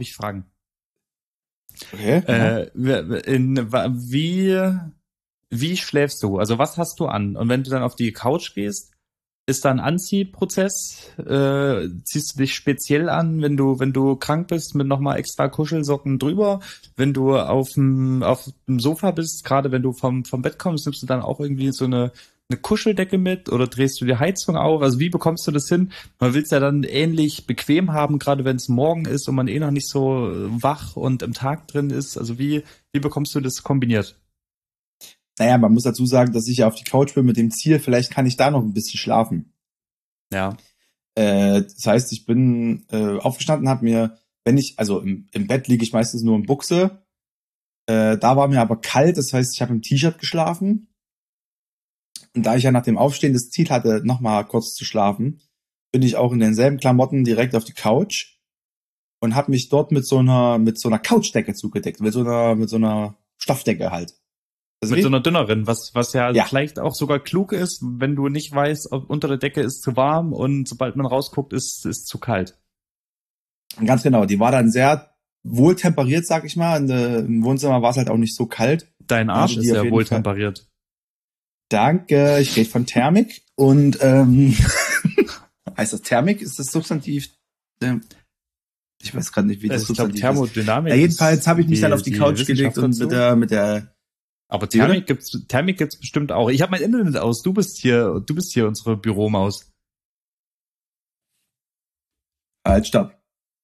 Okay. Wie schläfst du? Also was hast du an? Und wenn du dann auf die Couch gehst, ist da ein Anziehprozess? Ziehst du dich speziell an, wenn du krank bist, mit nochmal extra Kuschelsocken drüber? Wenn du auf dem Sofa bist, gerade wenn du vom Bett kommst, nimmst du dann auch irgendwie so eine Kuscheldecke mit oder drehst du die Heizung auf? Also wie bekommst du das hin? Man will es ja dann ähnlich bequem haben, gerade wenn es morgen ist und man noch nicht so wach und im Tag drin ist. Also wie bekommst du das kombiniert? Naja, man muss dazu sagen, dass ich ja auf die Couch bin mit dem Ziel, vielleicht kann ich da noch ein bisschen schlafen. Ja. Das heißt, ich bin aufgestanden, habe mir, im Bett liege ich meistens nur in Buchse. Da war mir aber kalt, das heißt, ich habe im T-Shirt geschlafen. Und da ich ja nach dem Aufstehen das Ziel hatte, nochmal kurz zu schlafen, bin ich auch in denselben Klamotten direkt auf die Couch und habe mich dort mit so einer Couchdecke zugedeckt, mit so einer Stoffdecke halt. Mit so einer dünneren, was ja vielleicht auch sogar klug ist, wenn du nicht weißt, ob unter der Decke ist zu warm und sobald man rausguckt, ist zu kalt. Ganz genau, die war dann sehr wohl temperiert, sag ich mal. Im Wohnzimmer war es halt auch nicht so kalt. Dein Arsch ist ja wohl temperiert. Danke, ich rede von Thermik und heißt das Thermik? Ist das Substantiv? Ich weiß gerade nicht, wie das Substantiv ist. Thermodynamik. Ja, jedenfalls habe ich mich dann auf die Couch gelegt und mit der Aber Thermik gibt's bestimmt auch. Ich habe mein Internet aus. Du bist hier unsere Büromaus. Halt, stopp.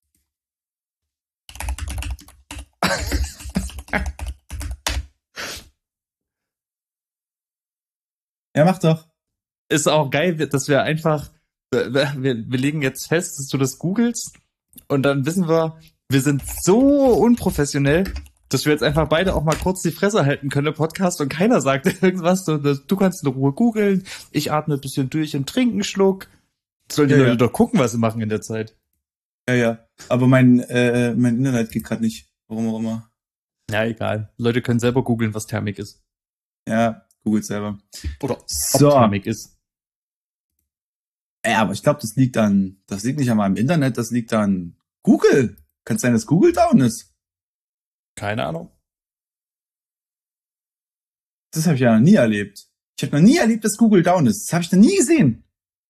Ja, mach doch. Ist auch geil, dass wir einfach, wir legen jetzt fest, dass du das googelst und dann wissen wir sind so unprofessionell, dass wir jetzt einfach beide auch mal kurz die Fresse halten können im Podcast und keiner sagt irgendwas. Du kannst in Ruhe googeln, ich atme ein bisschen durch und trinke einen Schluck. Sollen die Leute doch gucken, was sie machen in der Zeit. Ja. Aber mein Internet geht gerade nicht. Warum auch immer. Ja, egal. Leute können selber googeln, was Thermik ist. Ja, googelt selber. Oder ob Thermik ist. Ja, aber ich glaube, das liegt nicht an meinem Internet, das liegt an Google. Kann es sein, dass Google down ist? Keine Ahnung. Das habe ich ja noch nie erlebt. Ich habe noch nie erlebt, dass Google down ist. Das habe ich noch nie gesehen.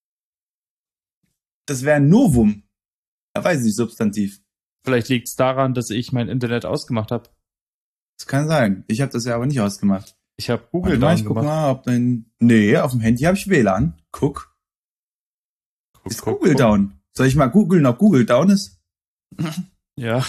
Das wäre ein Novum. Da weiß ich nicht, Substantiv. Vielleicht liegt es daran, dass ich mein Internet ausgemacht habe. Das kann sein. Ich habe das ja aber nicht ausgemacht. Ich habe Google down gemacht. Guck mal, auf dem Handy habe ich WLAN. Guck. Ist Google down? Soll ich mal googeln, ob Google down ist? Ja.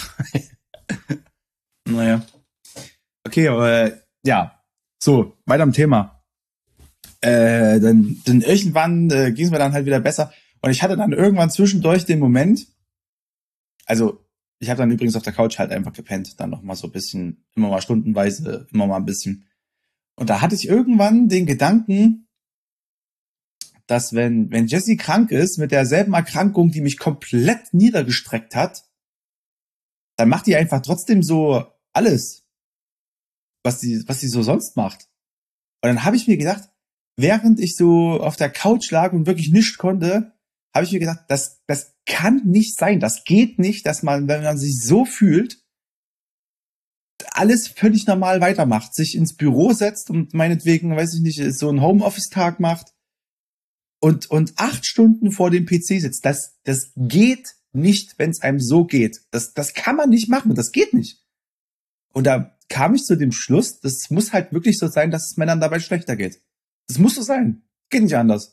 Naja. Okay, aber ja. So, weiter am Thema. Dann irgendwann ging es mir dann halt wieder besser. Und ich hatte dann irgendwann zwischendurch den Moment, also ich habe dann übrigens auf der Couch halt einfach gepennt, dann noch mal so ein bisschen, immer mal stundenweise, immer mal ein bisschen. Und da hatte ich irgendwann den Gedanken, dass wenn Jessie krank ist, mit derselben Erkrankung, die mich komplett niedergestreckt hat, dann macht die einfach trotzdem so alles, was sie so sonst macht. Und dann habe ich mir gedacht, während ich so auf der Couch lag und wirklich nichts konnte, habe ich mir gedacht, das kann nicht sein, das geht nicht, dass man, wenn man sich so fühlt, alles völlig normal weitermacht, sich ins Büro setzt und meinetwegen, weiß ich nicht, so einen Homeoffice-Tag macht und 8 Stunden vor dem PC sitzt. Das geht nicht, wenn es einem so geht. Das kann man nicht machen, das geht nicht. Und da kam ich zu dem Schluss, das muss halt wirklich so sein, dass es Männern dabei schlechter geht. Das muss so sein. Geht nicht anders.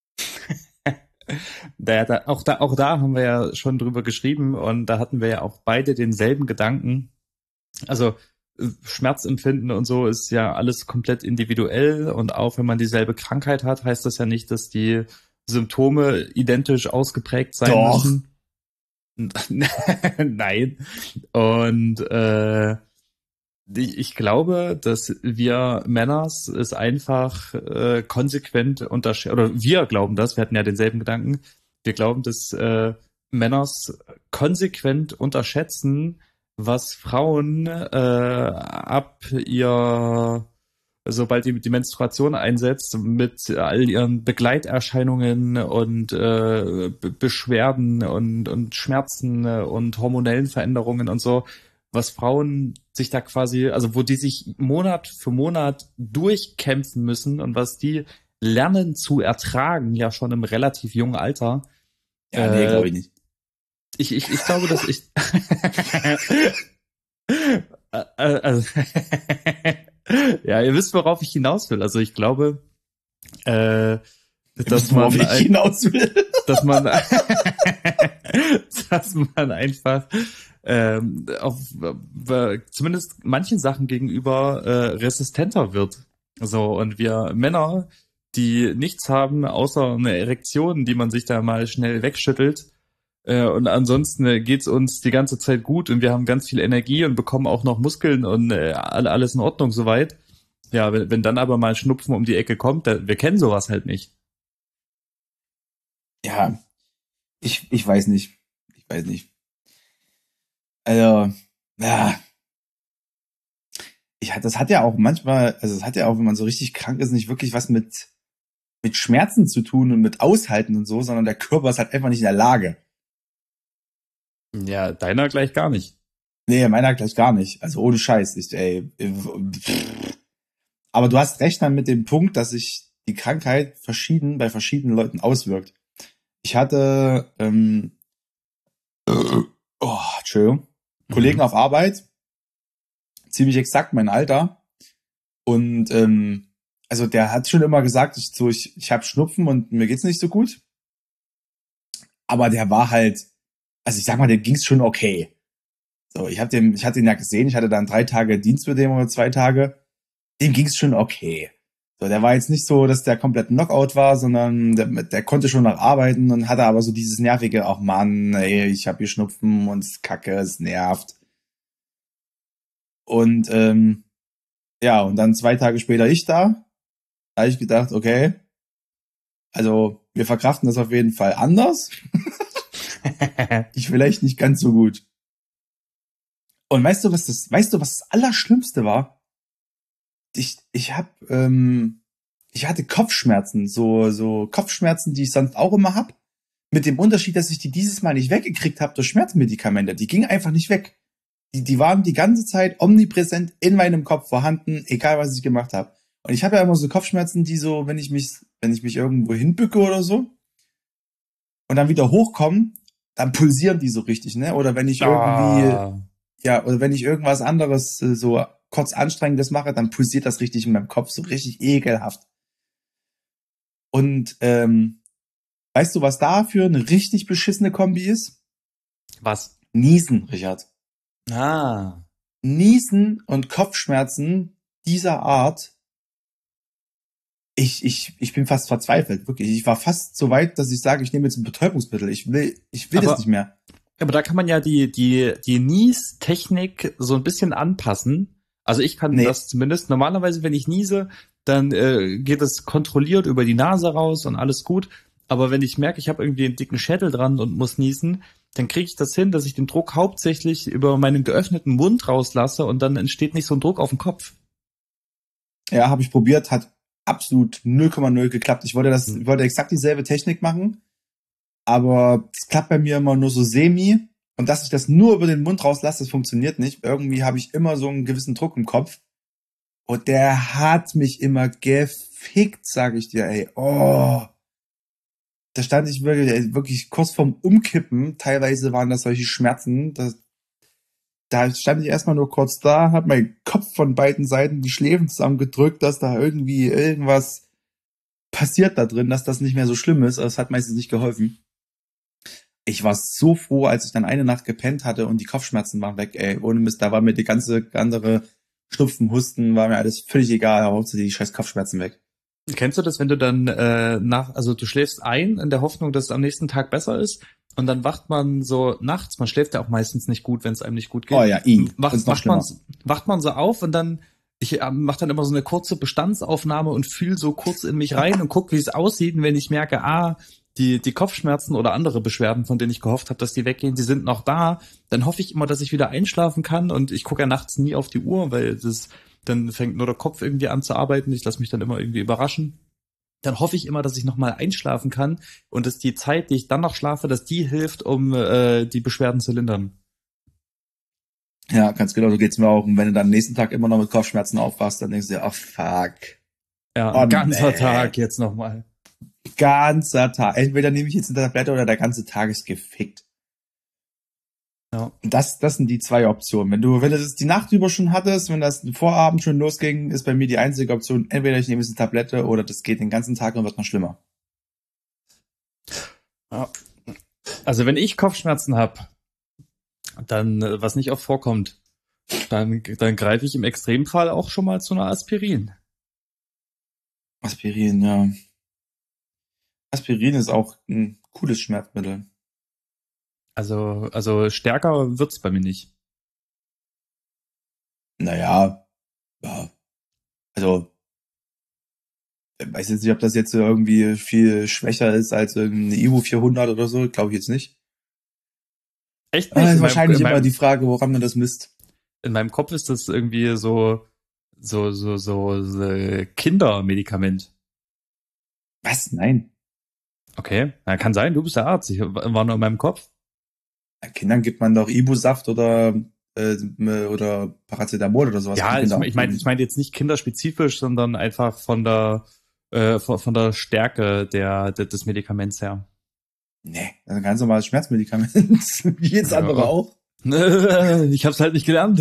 Auch da haben wir ja schon drüber geschrieben und da hatten wir ja auch beide denselben Gedanken. Also Schmerzempfinden und so ist ja alles komplett individuell und auch wenn man dieselbe Krankheit hat, heißt das ja nicht, dass die Symptome identisch ausgeprägt sein Doch. müssen. Nein. Und ich glaube, dass wir Männers es einfach konsequent unterschätzen, oder wir glauben das, wir hatten ja denselben Gedanken, wir glauben, dass Männers konsequent unterschätzen, was Frauen sobald die Menstruation einsetzt, mit all ihren Begleiterscheinungen und Beschwerden und Schmerzen und hormonellen Veränderungen und so, was Frauen sich da quasi, also wo die sich Monat für Monat durchkämpfen müssen und was die lernen zu ertragen, ja schon im relativ jungen Alter. Ja, nee, glaube ich nicht. Ich glaube, dass ich also, ja, ihr wisst, worauf ich hinaus will. Also ich glaube, dass man einfach zumindest manchen Sachen gegenüber resistenter wird. So, und wir Männer, die nichts haben, außer eine Erektion, die man sich da mal schnell wegschüttelt, und ansonsten geht's uns die ganze Zeit gut und wir haben ganz viel Energie und bekommen auch noch Muskeln und alles in Ordnung soweit. Ja, wenn dann aber mal Schnupfen um die Ecke kommt, wir kennen sowas halt nicht. Ja, ich weiß nicht. Ich weiß nicht. Also, ja. Das hat ja auch manchmal, also es hat ja auch, wenn man so richtig krank ist, nicht wirklich was mit Schmerzen zu tun und mit Aushalten und so, sondern der Körper ist halt einfach nicht in der Lage. Ja, deiner gleich gar nicht. Nee, meiner gleich gar nicht. Also ohne Scheiß. Aber du hast recht dann mit dem Punkt, dass sich die Krankheit bei verschiedenen Leuten auswirkt. Ich hatte Entschuldigung, Kollegen auf Arbeit, ziemlich exakt mein Alter. Und also der hat schon immer gesagt, ich habe Schnupfen und mir geht's nicht so gut. Aber der war halt, also ich sag mal, dem ging's schon okay. So, ich hatte ihn ja gesehen, ich hatte dann 3 Tage Dienst mit dem oder 2 Tage. Dem ging's schon okay. So, der war jetzt nicht so, dass der komplett Knockout war, sondern der konnte schon noch arbeiten und hatte aber so dieses nervige, ach Mann, ey, ich hab hier Schnupfen und es kacke, es nervt. Und ja, und dann 2 Tage später ich da habe ich gedacht, okay, also wir verkraften das auf jeden Fall anders. Ich vielleicht nicht ganz so gut. Und weißt du, was das Allerschlimmste war? Ich hatte Kopfschmerzen, so Kopfschmerzen, die ich sonst auch immer hab. Mit dem Unterschied, dass ich die dieses Mal nicht weggekriegt habe durch Schmerzmedikamente. Die gingen einfach nicht weg. Die waren die ganze Zeit omnipräsent in meinem Kopf vorhanden, egal was ich gemacht habe. Und ich habe ja immer so Kopfschmerzen, die so, wenn ich mich irgendwo hinbücke oder so und dann wieder hochkommen, dann pulsieren die so richtig, ne? Oder wenn ich irgendwie, oder wenn ich irgendwas anderes so kurz Anstrengendes mache, dann pulsiert das richtig in meinem Kopf, so richtig ekelhaft. Und Weißt du, was da für eine richtig beschissene Kombi ist? Was? Niesen, Richard. Ah. Niesen und Kopfschmerzen dieser Art. Ich bin fast verzweifelt, wirklich. Ich war fast so weit, dass ich sage, ich nehme jetzt ein Betäubungsmittel. Ich will das nicht mehr. Aber da kann man ja die Niestechnik so ein bisschen anpassen. Also ich kann das zumindest. Normalerweise, wenn ich niese, dann geht es kontrolliert über die Nase raus und alles gut. Aber wenn ich merke, ich habe irgendwie einen dicken Schädel dran und muss niesen, dann kriege ich das hin, dass ich den Druck hauptsächlich über meinen geöffneten Mund rauslasse und dann entsteht nicht so ein Druck auf den Kopf. Ja, habe ich probiert, hat absolut 0,0 geklappt. Ich wollte exakt dieselbe Technik machen, aber es klappt bei mir immer nur so semi. Und dass ich das nur über den Mund rauslasse, das funktioniert nicht. Irgendwie habe ich immer so einen gewissen Druck im Kopf. Und der hat mich immer gefickt, sage ich dir, ey. Oh. Da stand ich wirklich kurz vorm Umkippen. Teilweise waren das solche Schmerzen. Da stand ich erstmal nur kurz da, hab meinen Kopf von beiden Seiten die Schläfen zusammengedrückt, dass da irgendwie irgendwas passiert da drin, dass das nicht mehr so schlimm ist. Aber es hat meistens nicht geholfen. Ich war so froh, als ich dann eine Nacht gepennt hatte und die Kopfschmerzen waren weg, ey. Ohne Mist, da war mir die ganze andere Schnupfen, Husten, war mir alles völlig egal. Hauptsache die scheiß Kopfschmerzen weg. Kennst du das, wenn du dann also du schläfst ein in der Hoffnung, dass es am nächsten Tag besser ist und dann wacht man so nachts, man schläft ja auch meistens nicht gut, wenn es einem nicht gut geht. Oh ja, wacht man so auf und dann, ich mache dann immer so eine kurze Bestandsaufnahme und fühle so kurz in mich rein und guck, wie es aussieht. Und wenn ich merke, die Kopfschmerzen oder andere Beschwerden, von denen ich gehofft habe, dass die weggehen, die sind noch da, dann hoffe ich immer, dass ich wieder einschlafen kann und ich gucke ja nachts nie auf die Uhr, weil dann fängt nur der Kopf irgendwie an zu arbeiten. Ich lasse mich dann immer irgendwie überraschen. Dann hoffe ich immer, dass ich nochmal einschlafen kann und dass die Zeit, die ich dann noch schlafe, dass die hilft, um die Beschwerden zu lindern. Ja, ganz genau, so geht's mir auch. Und wenn du dann am nächsten Tag immer noch mit Kopfschmerzen aufwachst, dann denkst du dir, oh fuck. Ja, ein ganzer Tag jetzt nochmal. Ganzer Tag. Entweder nehme ich jetzt eine Tablette oder der ganze Tag ist gefickt. Ja. Das sind die zwei Optionen. Wenn du das die Nacht über schon hattest, wenn das Vorabend schon losging, ist bei mir die einzige Option, entweder ich nehme jetzt eine Tablette oder das geht den ganzen Tag und wird noch schlimmer. Ja. Also wenn ich Kopfschmerzen habe, dann, was nicht oft vorkommt, dann greife ich im Extremfall auch schon mal zu einer Aspirin. Aspirin, ja. Aspirin ist auch ein cooles Schmerzmittel. Also stärker wird's bei mir nicht. Naja, ja. Also, ich weiß jetzt nicht, ob das jetzt irgendwie viel schwächer ist als eine Ibu 400 oder so, glaube ich jetzt nicht. Echt nicht? Ist wahrscheinlich immer die Frage, woran man das misst. In meinem Kopf ist das irgendwie so Kindermedikament. Was? Nein. Okay, na, kann sein, du bist der Arzt. Ich war nur in meinem Kopf. Kindern gibt man doch Ibu-Saft oder Paracetamol oder sowas. Ja, ich meine jetzt nicht kinderspezifisch, sondern einfach von der Stärke des Medikaments her. Nee, das ist ein ganz normales Schmerzmedikament, wie jedes andere auch. Ich hab's halt nicht gelernt.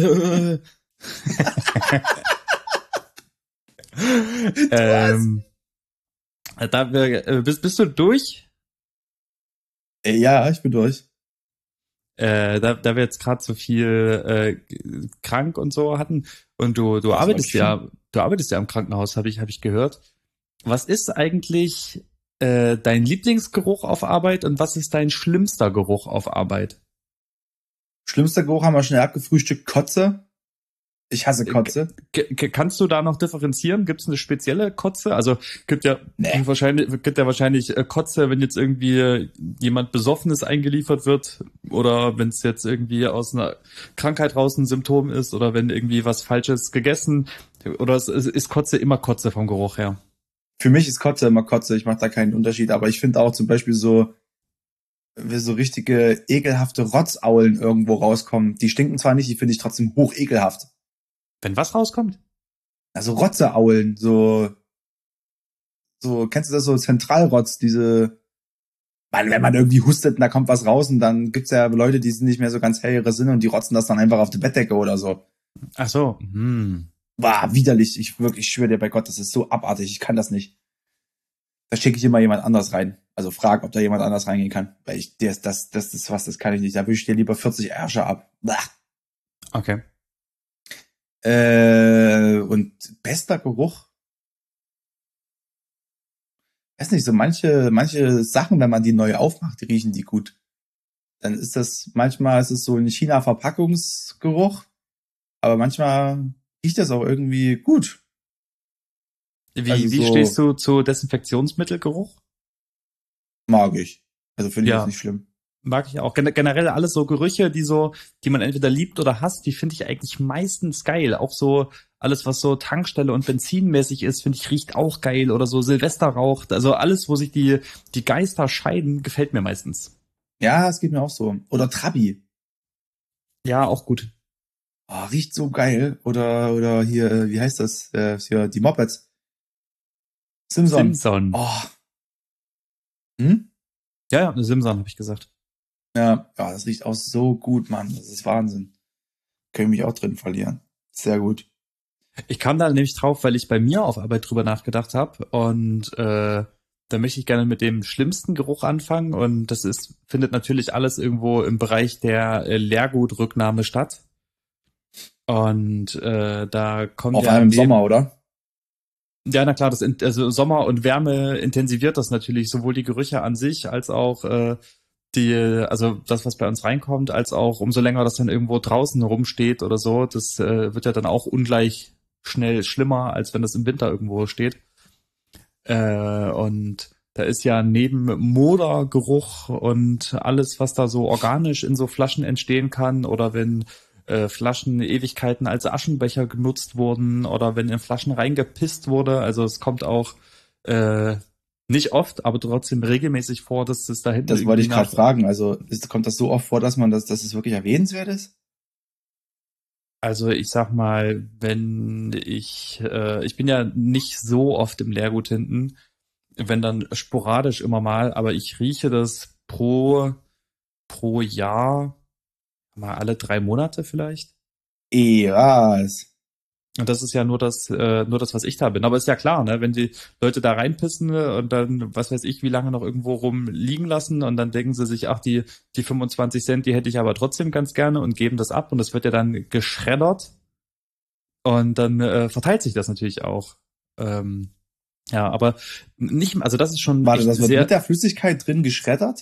Bist du durch? Ja, ich bin durch. Da wir jetzt gerade so viel krank und so hatten und du arbeitest ja im Krankenhaus, habe ich gehört. Was ist eigentlich dein Lieblingsgeruch auf Arbeit und was ist dein schlimmster Geruch auf Arbeit? Schlimmster Geruch haben wir schnell abgefrühstückt, Kotze. Ich hasse Kotze. Kannst du da noch differenzieren? Gibt es eine spezielle Kotze? Also gibt ja wahrscheinlich Kotze, wenn jetzt irgendwie jemand Besoffenes eingeliefert wird oder wenn es jetzt irgendwie aus einer Krankheit raus ein Symptom ist oder wenn irgendwie was Falsches gegessen oder ist Kotze immer Kotze vom Geruch her? Für mich ist Kotze immer Kotze. Ich mache da keinen Unterschied. Aber ich finde auch zum Beispiel so richtige ekelhafte Rotzaulen irgendwo rauskommen. Die stinken zwar nicht, die finde ich trotzdem hoch ekelhaft. Wenn was rauskommt? Also Rotzeaulen, so, kennst du das, so Zentralrotz, wenn man irgendwie hustet und da kommt was raus und dann gibt's ja Leute, die sind nicht mehr so ganz hell ihre Sinne und die rotzen das dann einfach auf die Bettdecke oder so. Ach so. War widerlich, ich schwöre dir bei Gott, das ist so abartig, ich kann das nicht. Da schicke ich immer jemand anders rein. Also frag, ob da jemand anders reingehen kann. Weil das ist was, das kann ich nicht. Da wische ich dir lieber 40 Ärsche ab. Blah. Okay. Und bester Geruch. Weiß nicht, so manche Sachen, wenn man die neu aufmacht, die riechen die gut. Dann manchmal ist es so ein China-Verpackungsgeruch, aber manchmal riecht das auch irgendwie gut. Also Wie so stehst du zu Desinfektionsmittelgeruch? mag ich. Also finde ich jetzt Ja, nicht schlimm. mag ich auch. Generell alles so Gerüche, die man entweder liebt oder hasst, die finde ich eigentlich meistens geil. Auch so alles, was so Tankstelle und benzinmäßig ist, finde ich, riecht auch geil. Oder so Silvesterrauch. Also alles, wo sich die Geister scheiden, gefällt mir meistens. Ja, es geht mir auch so. Oder Trabi. Ja, auch gut. Oh, riecht so geil. Oder hier, wie heißt das? Hier, die Mopeds. Simson. Simson. Oh. Hm? Ja, Simson, habe ich gesagt. Ja, das riecht auch so gut, Mann. Das ist Wahnsinn. Können mich auch drin verlieren. Sehr gut. Ich kam da nämlich drauf, weil ich bei mir auf Arbeit drüber nachgedacht habe und da möchte ich gerne mit dem schlimmsten Geruch anfangen und findet natürlich alles irgendwo im Bereich der Leergutrücknahme statt. Und da kommt Vor allem im Sommer, oder? Ja, na klar, also Sommer und Wärme intensiviert das natürlich, sowohl die Gerüche an sich als auch also das, was bei uns reinkommt, als auch umso länger das dann irgendwo draußen rumsteht oder so, das wird ja dann auch ungleich schnell schlimmer, als wenn das im Winter irgendwo steht. Und da ist ja neben Modergeruch und alles, was da so organisch in so Flaschen entstehen kann, oder wenn Flaschen Ewigkeiten als Aschenbecher genutzt wurden oder wenn in Flaschen reingepisst wurde. Also es kommt auch nicht oft, aber trotzdem regelmäßig vor, dass es da hinten Das wollte ich irgendwie gerade fragen. Also kommt das so oft vor, dass dass es wirklich erwähnenswert ist? Also ich sag mal, wenn ich bin ja nicht so oft im Leergut hinten, wenn dann sporadisch immer mal, aber ich rieche das pro Jahr mal alle 3 Monate vielleicht. Was? Und das ist ja nur das, was ich da bin. Aber ist ja klar, ne, wenn die Leute da reinpissen und dann, was weiß ich, wie lange noch irgendwo rumliegen lassen und dann denken sie sich, ach, die 25 Cent, die hätte ich aber trotzdem ganz gerne und geben das ab und das wird ja dann geschreddert und dann verteilt sich das natürlich auch. Ja, aber nicht, also das ist schon Warte, echt das wird mit sehr, der Flüssigkeit drin geschreddert?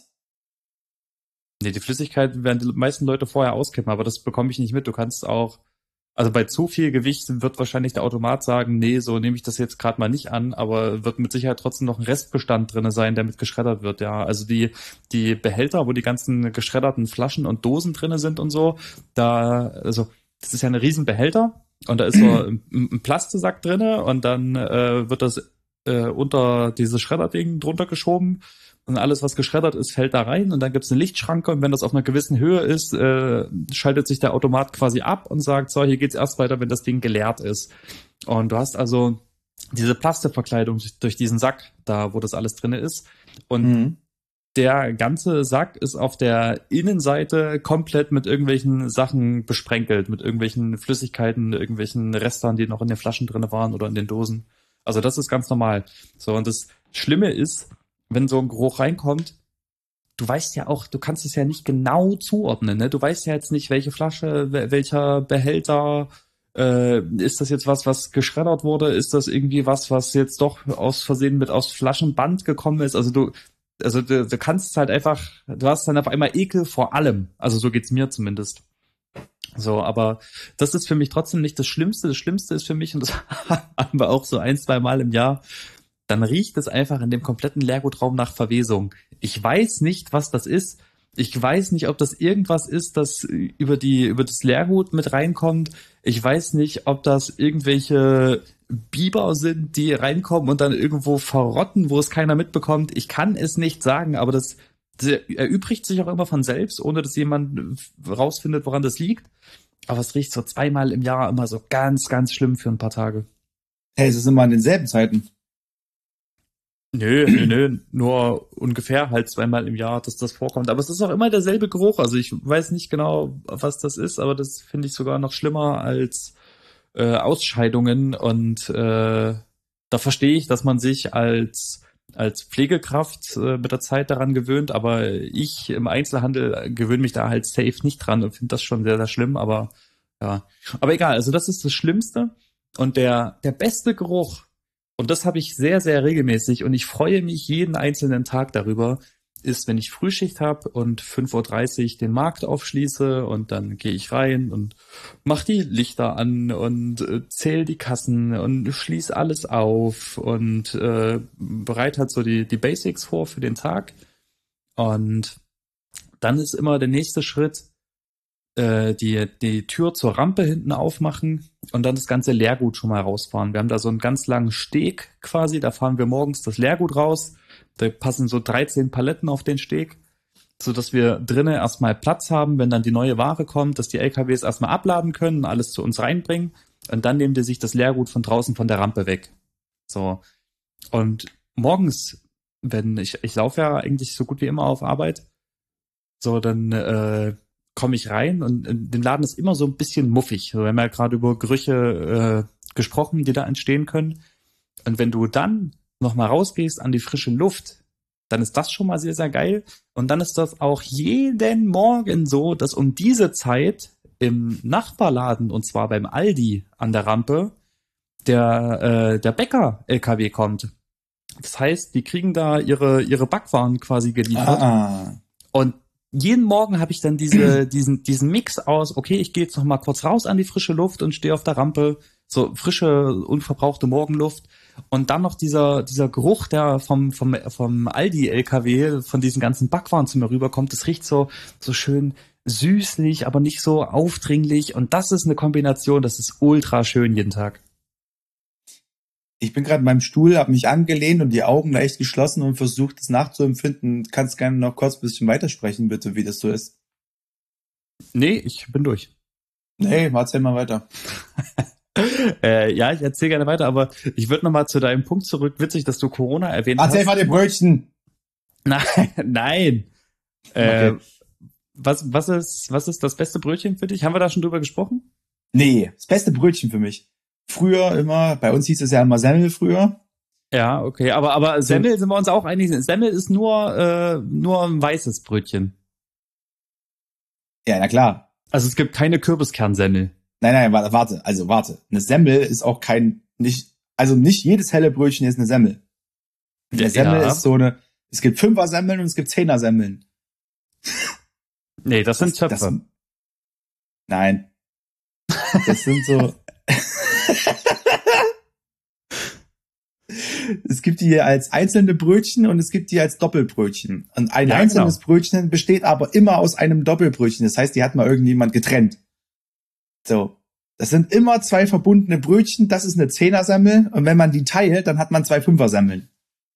nee, die Flüssigkeit werden die meisten Leute vorher auskippen, aber das bekomme ich nicht mit. Du kannst auch, also bei zu viel Gewicht wird wahrscheinlich der Automat sagen, nee, so nehme ich das jetzt gerade mal nicht an, aber wird mit Sicherheit trotzdem noch ein Restbestand drinne sein, der mit geschreddert wird, ja. Also die Behälter, wo die ganzen geschredderten Flaschen und Dosen drinne sind und so, also das ist ja ein Riesenbehälter und da ist so ein Plastesack drinne und dann wird das unter dieses Schredderding drunter geschoben. Und alles, was geschreddert ist, fällt da rein und dann gibt's eine Lichtschranke und wenn das auf einer gewissen Höhe ist, schaltet sich der Automat quasi ab und sagt, so, hier geht's erst weiter, wenn das Ding geleert ist. Und du hast also diese Plastikverkleidung durch diesen Sack, da wo das alles drinne ist. Und der ganze Sack ist auf der Innenseite komplett mit irgendwelchen Sachen besprenkelt, mit irgendwelchen Flüssigkeiten, irgendwelchen Restern, die noch in den Flaschen drinne waren oder in den Dosen. Also das ist ganz normal. So, und das Schlimme ist, wenn so ein Geruch reinkommt, du weißt ja auch, du kannst es ja nicht genau zuordnen, ne? Du weißt ja jetzt nicht, welche Flasche, welcher Behälter, ist das jetzt was geschreddert wurde? Ist das irgendwie was jetzt doch aus Versehen aus Flaschenband gekommen ist? Also du kannst halt einfach, du hast dann auf einmal Ekel vor allem. Also so geht's mir zumindest. So, aber das ist für mich trotzdem nicht das Schlimmste. Das Schlimmste ist für mich, und das haben wir auch so 1, 2 Mal im Jahr, dann riecht es einfach in dem kompletten Leergutraum nach Verwesung. Ich weiß nicht, was das ist. Ich weiß nicht, ob das irgendwas ist, das über das Leergut mit reinkommt. Ich weiß nicht, ob das irgendwelche Biber sind, die reinkommen und dann irgendwo verrotten, wo es keiner mitbekommt. Ich kann es nicht sagen, aber das erübrigt sich auch immer von selbst, ohne dass jemand rausfindet, woran das liegt. Aber es riecht so 2 Mal im Jahr immer so ganz, ganz schlimm für ein paar Tage. Hey, es ist immer an denselben Zeiten. Nö, nur ungefähr halt 2 Mal im Jahr, dass das vorkommt. Aber es ist auch immer derselbe Geruch. Also ich weiß nicht genau, was das ist, aber das finde ich sogar noch schlimmer als Ausscheidungen. Und da verstehe ich, dass man sich als als Pflegekraft mit der Zeit daran gewöhnt, aber ich im Einzelhandel gewöhne mich da halt safe nicht dran und finde das schon sehr, sehr schlimm, aber ja. Aber egal, also das ist das Schlimmste und der beste Geruch, und das habe ich sehr, sehr regelmäßig und ich freue mich jeden einzelnen Tag darüber, ist, wenn ich Frühschicht habe und 5:30 Uhr den Markt aufschließe und dann gehe ich rein und mach die Lichter an und zähl die Kassen und schließ alles auf und bereite halt so die Basics vor für den Tag. Und dann ist immer der nächste Schritt, die Tür zur Rampe hinten aufmachen und dann das ganze Leergut schon mal rausfahren. Wir haben da so einen ganz langen Steg quasi, da fahren wir morgens das Leergut raus. Da passen so 13 Paletten auf den Steg, so dass wir drinnen erstmal Platz haben, wenn dann die neue Ware kommt, dass die LKWs erstmal abladen können, alles zu uns reinbringen und dann nehmen die sich das Leergut von draußen von der Rampe weg. So. Und morgens, wenn ich laufe ja eigentlich so gut wie immer auf Arbeit, so dann komme ich rein und den Laden ist immer so ein bisschen muffig. So, wir haben ja gerade über Gerüche gesprochen, die da entstehen können. Und wenn du dann nochmal rausgehst an die frische Luft, dann ist das schon mal sehr, sehr geil. Und dann ist das auch jeden Morgen so, dass um diese Zeit im Nachbarladen, und zwar beim Aldi an der Rampe, der Bäcker-LKW kommt. Das heißt, die kriegen da ihre Backwaren quasi geliefert. Und jeden Morgen habe ich dann diesen Mix aus, okay, ich gehe jetzt noch mal kurz raus an die frische Luft und stehe auf der Rampe, so frische, unverbrauchte Morgenluft. Und dann noch dieser Geruch, der vom Aldi-LKW, von diesen ganzen Backwaren zu mir rüberkommt, das riecht so schön süßlich, aber nicht so aufdringlich. Und das ist eine Kombination, das ist ultra schön jeden Tag. Ich bin gerade in meinem Stuhl, habe mich angelehnt und die Augen leicht geschlossen und versucht, es nachzuempfinden. Kannst gerne noch kurz ein bisschen weitersprechen, bitte, wie das so ist. Nee, ich bin durch. Nee, erzähl mal weiter. Ja, ich erzähle gerne weiter, aber ich würde noch mal zu deinem Punkt zurück. Witzig, dass du Corona erwähnt hast. Erzähl mal den Brötchen! Nein. Okay. Was ist das beste Brötchen für dich? Haben wir da schon drüber gesprochen? Nee, das beste Brötchen für mich. Früher immer, bei uns hieß es ja immer Semmel früher. Ja, okay, aber Semmel sind wir uns auch einig. Semmel ist nur ein weißes Brötchen. Ja, na klar. Also es gibt keine Kürbiskernssemmel. Nein, warte. Eine Semmel ist auch nicht jedes helle Brötchen ist eine Semmel. Eine Semmel ist so es gibt 5er-Semmeln und es gibt 10er-Semmeln. Nee, das sind Töpfe. Nein. Das sind so... Es gibt die als einzelne Brötchen und es gibt die als Doppelbrötchen. Und ein einzelnes Brötchen besteht aber immer aus einem Doppelbrötchen. Das heißt, die hat mal irgendjemand getrennt. So. Das sind immer 2 verbundene Brötchen. Das ist eine 10er-Semmel. Und wenn man die teilt, dann hat man 2 5er-Semmeln.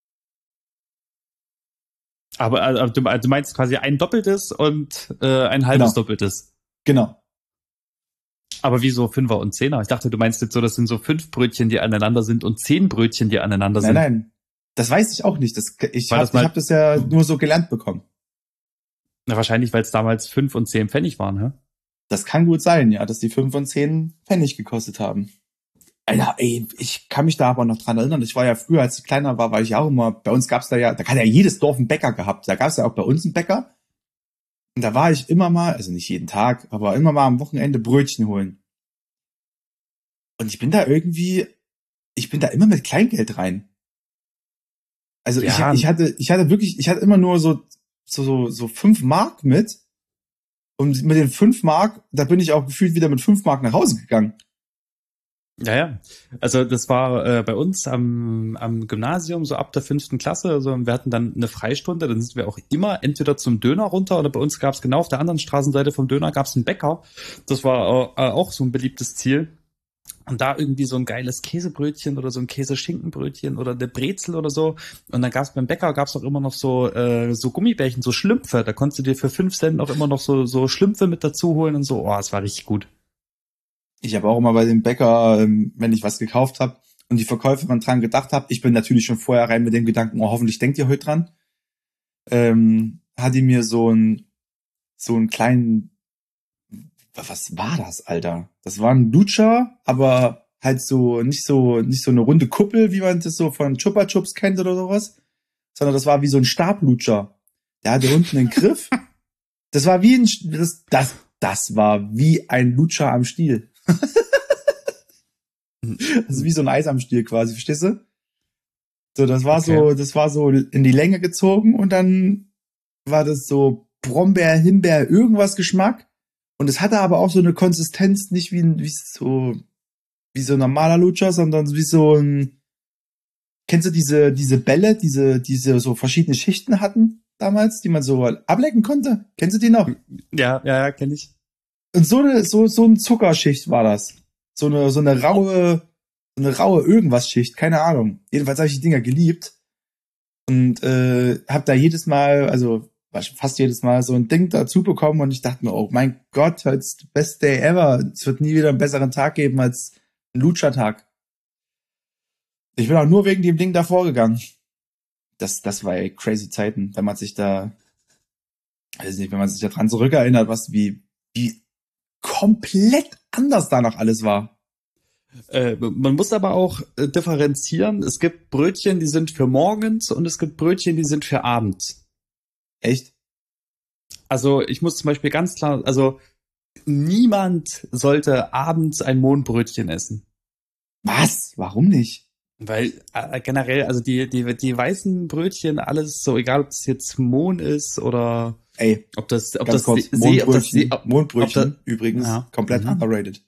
Aber du meinst quasi ein doppeltes und ein halbes Doppeltes. Genau. Aber wieso 5er und 10er? Ich dachte, du meinst jetzt so, das sind so 5 Brötchen, die aneinander sind und 10 Brötchen, die aneinander sind. Nein. Das weiß ich auch nicht. Ich hab das ja nur so gelernt bekommen. Na, wahrscheinlich, weil es damals 5 und 10 Pfennig waren, hä? Das kann gut sein, ja, dass die 5 und 10 Pfennig gekostet haben. Alter, ich kann mich da aber noch dran erinnern. Ich war ja früher, als ich kleiner war ich auch immer, bei uns gab's da hat ja jedes Dorf einen Bäcker gehabt. Da gab's ja auch bei uns einen Bäcker. Und da war ich immer mal, also nicht jeden Tag, aber immer mal am Wochenende Brötchen holen. Und ich bin da immer mit Kleingeld rein. Also ja. ich hatte immer nur so 5 Mark mit. Und mit den 5 Mark, da bin ich auch gefühlt wieder mit 5 Mark nach Hause gegangen. Ja. Also das war bei uns am Gymnasium so ab der 5. Klasse. Also wir hatten dann eine Freistunde, dann sind wir auch immer entweder zum Döner runter oder bei uns gab es genau auf der anderen Straßenseite vom Döner gab es einen Bäcker. Das war auch so ein beliebtes Ziel. Und da irgendwie so ein geiles Käsebrötchen oder so ein Käseschinkenbrötchen oder eine Brezel oder so. Und dann beim Bäcker gab's auch immer noch so Gummibärchen, so Schlümpfe. Da konntest du dir für 5 Cent auch immer noch so Schlümpfe mit dazu holen und so. Oh, das war richtig gut. Ich habe auch immer bei dem Bäcker, wenn ich was gekauft habe und die Verkäuferin dran gedacht habe, ich bin natürlich schon vorher rein mit dem Gedanken, oh, hoffentlich denkt ihr heute dran, hat die mir so einen kleinen, was war das, Alter? Das war ein Lutscher, aber halt so nicht so eine runde Kuppel, wie man das so von Chupa Chups kennt oder sowas, sondern das war wie so ein Stablutscher. Der hatte unten einen Griff. Das war wie das war wie ein Lutscher am Stiel. Also wie so ein Eis am Stiel quasi, verstehst du? So, das war so in die Länge gezogen und dann war das so Brombeer, Himbeer, irgendwas Geschmack. Und es hatte aber auch so eine Konsistenz, nicht wie so ein normaler Lutscher, sondern wie so ein, kennst du diese Bälle, diese so verschiedene Schichten hatten damals, die man so ablecken konnte? Kennst du die noch? Ja, kenne ich. Und so eine Zuckerschicht war das. So eine raue Irgendwas-Schicht, keine Ahnung. Jedenfalls habe ich die Dinger geliebt und habe da jedes Mal, also fast jedes Mal so ein Ding dazu bekommen und ich dachte mir, oh mein Gott, heute ist the best day ever. Es wird nie wieder einen besseren Tag geben als ein Lutscher-Tag. Ich bin auch nur wegen dem Ding davor gegangen. Das war ey, crazy Zeiten, wenn man sich da dran zurückerinnert, wie komplett anders da noch alles war. Man muss aber auch differenzieren. Es gibt Brötchen, die sind für morgens und es gibt Brötchen, die sind für abends. Echt? Also ich muss zum Beispiel ganz klar, also niemand sollte abends ein Mohnbrötchen essen. Was? Warum nicht? Weil generell, also die weißen Brötchen, alles so, egal ob das jetzt Mohn ist oder ob das Mohnbrötchen übrigens ja. Komplett underrated.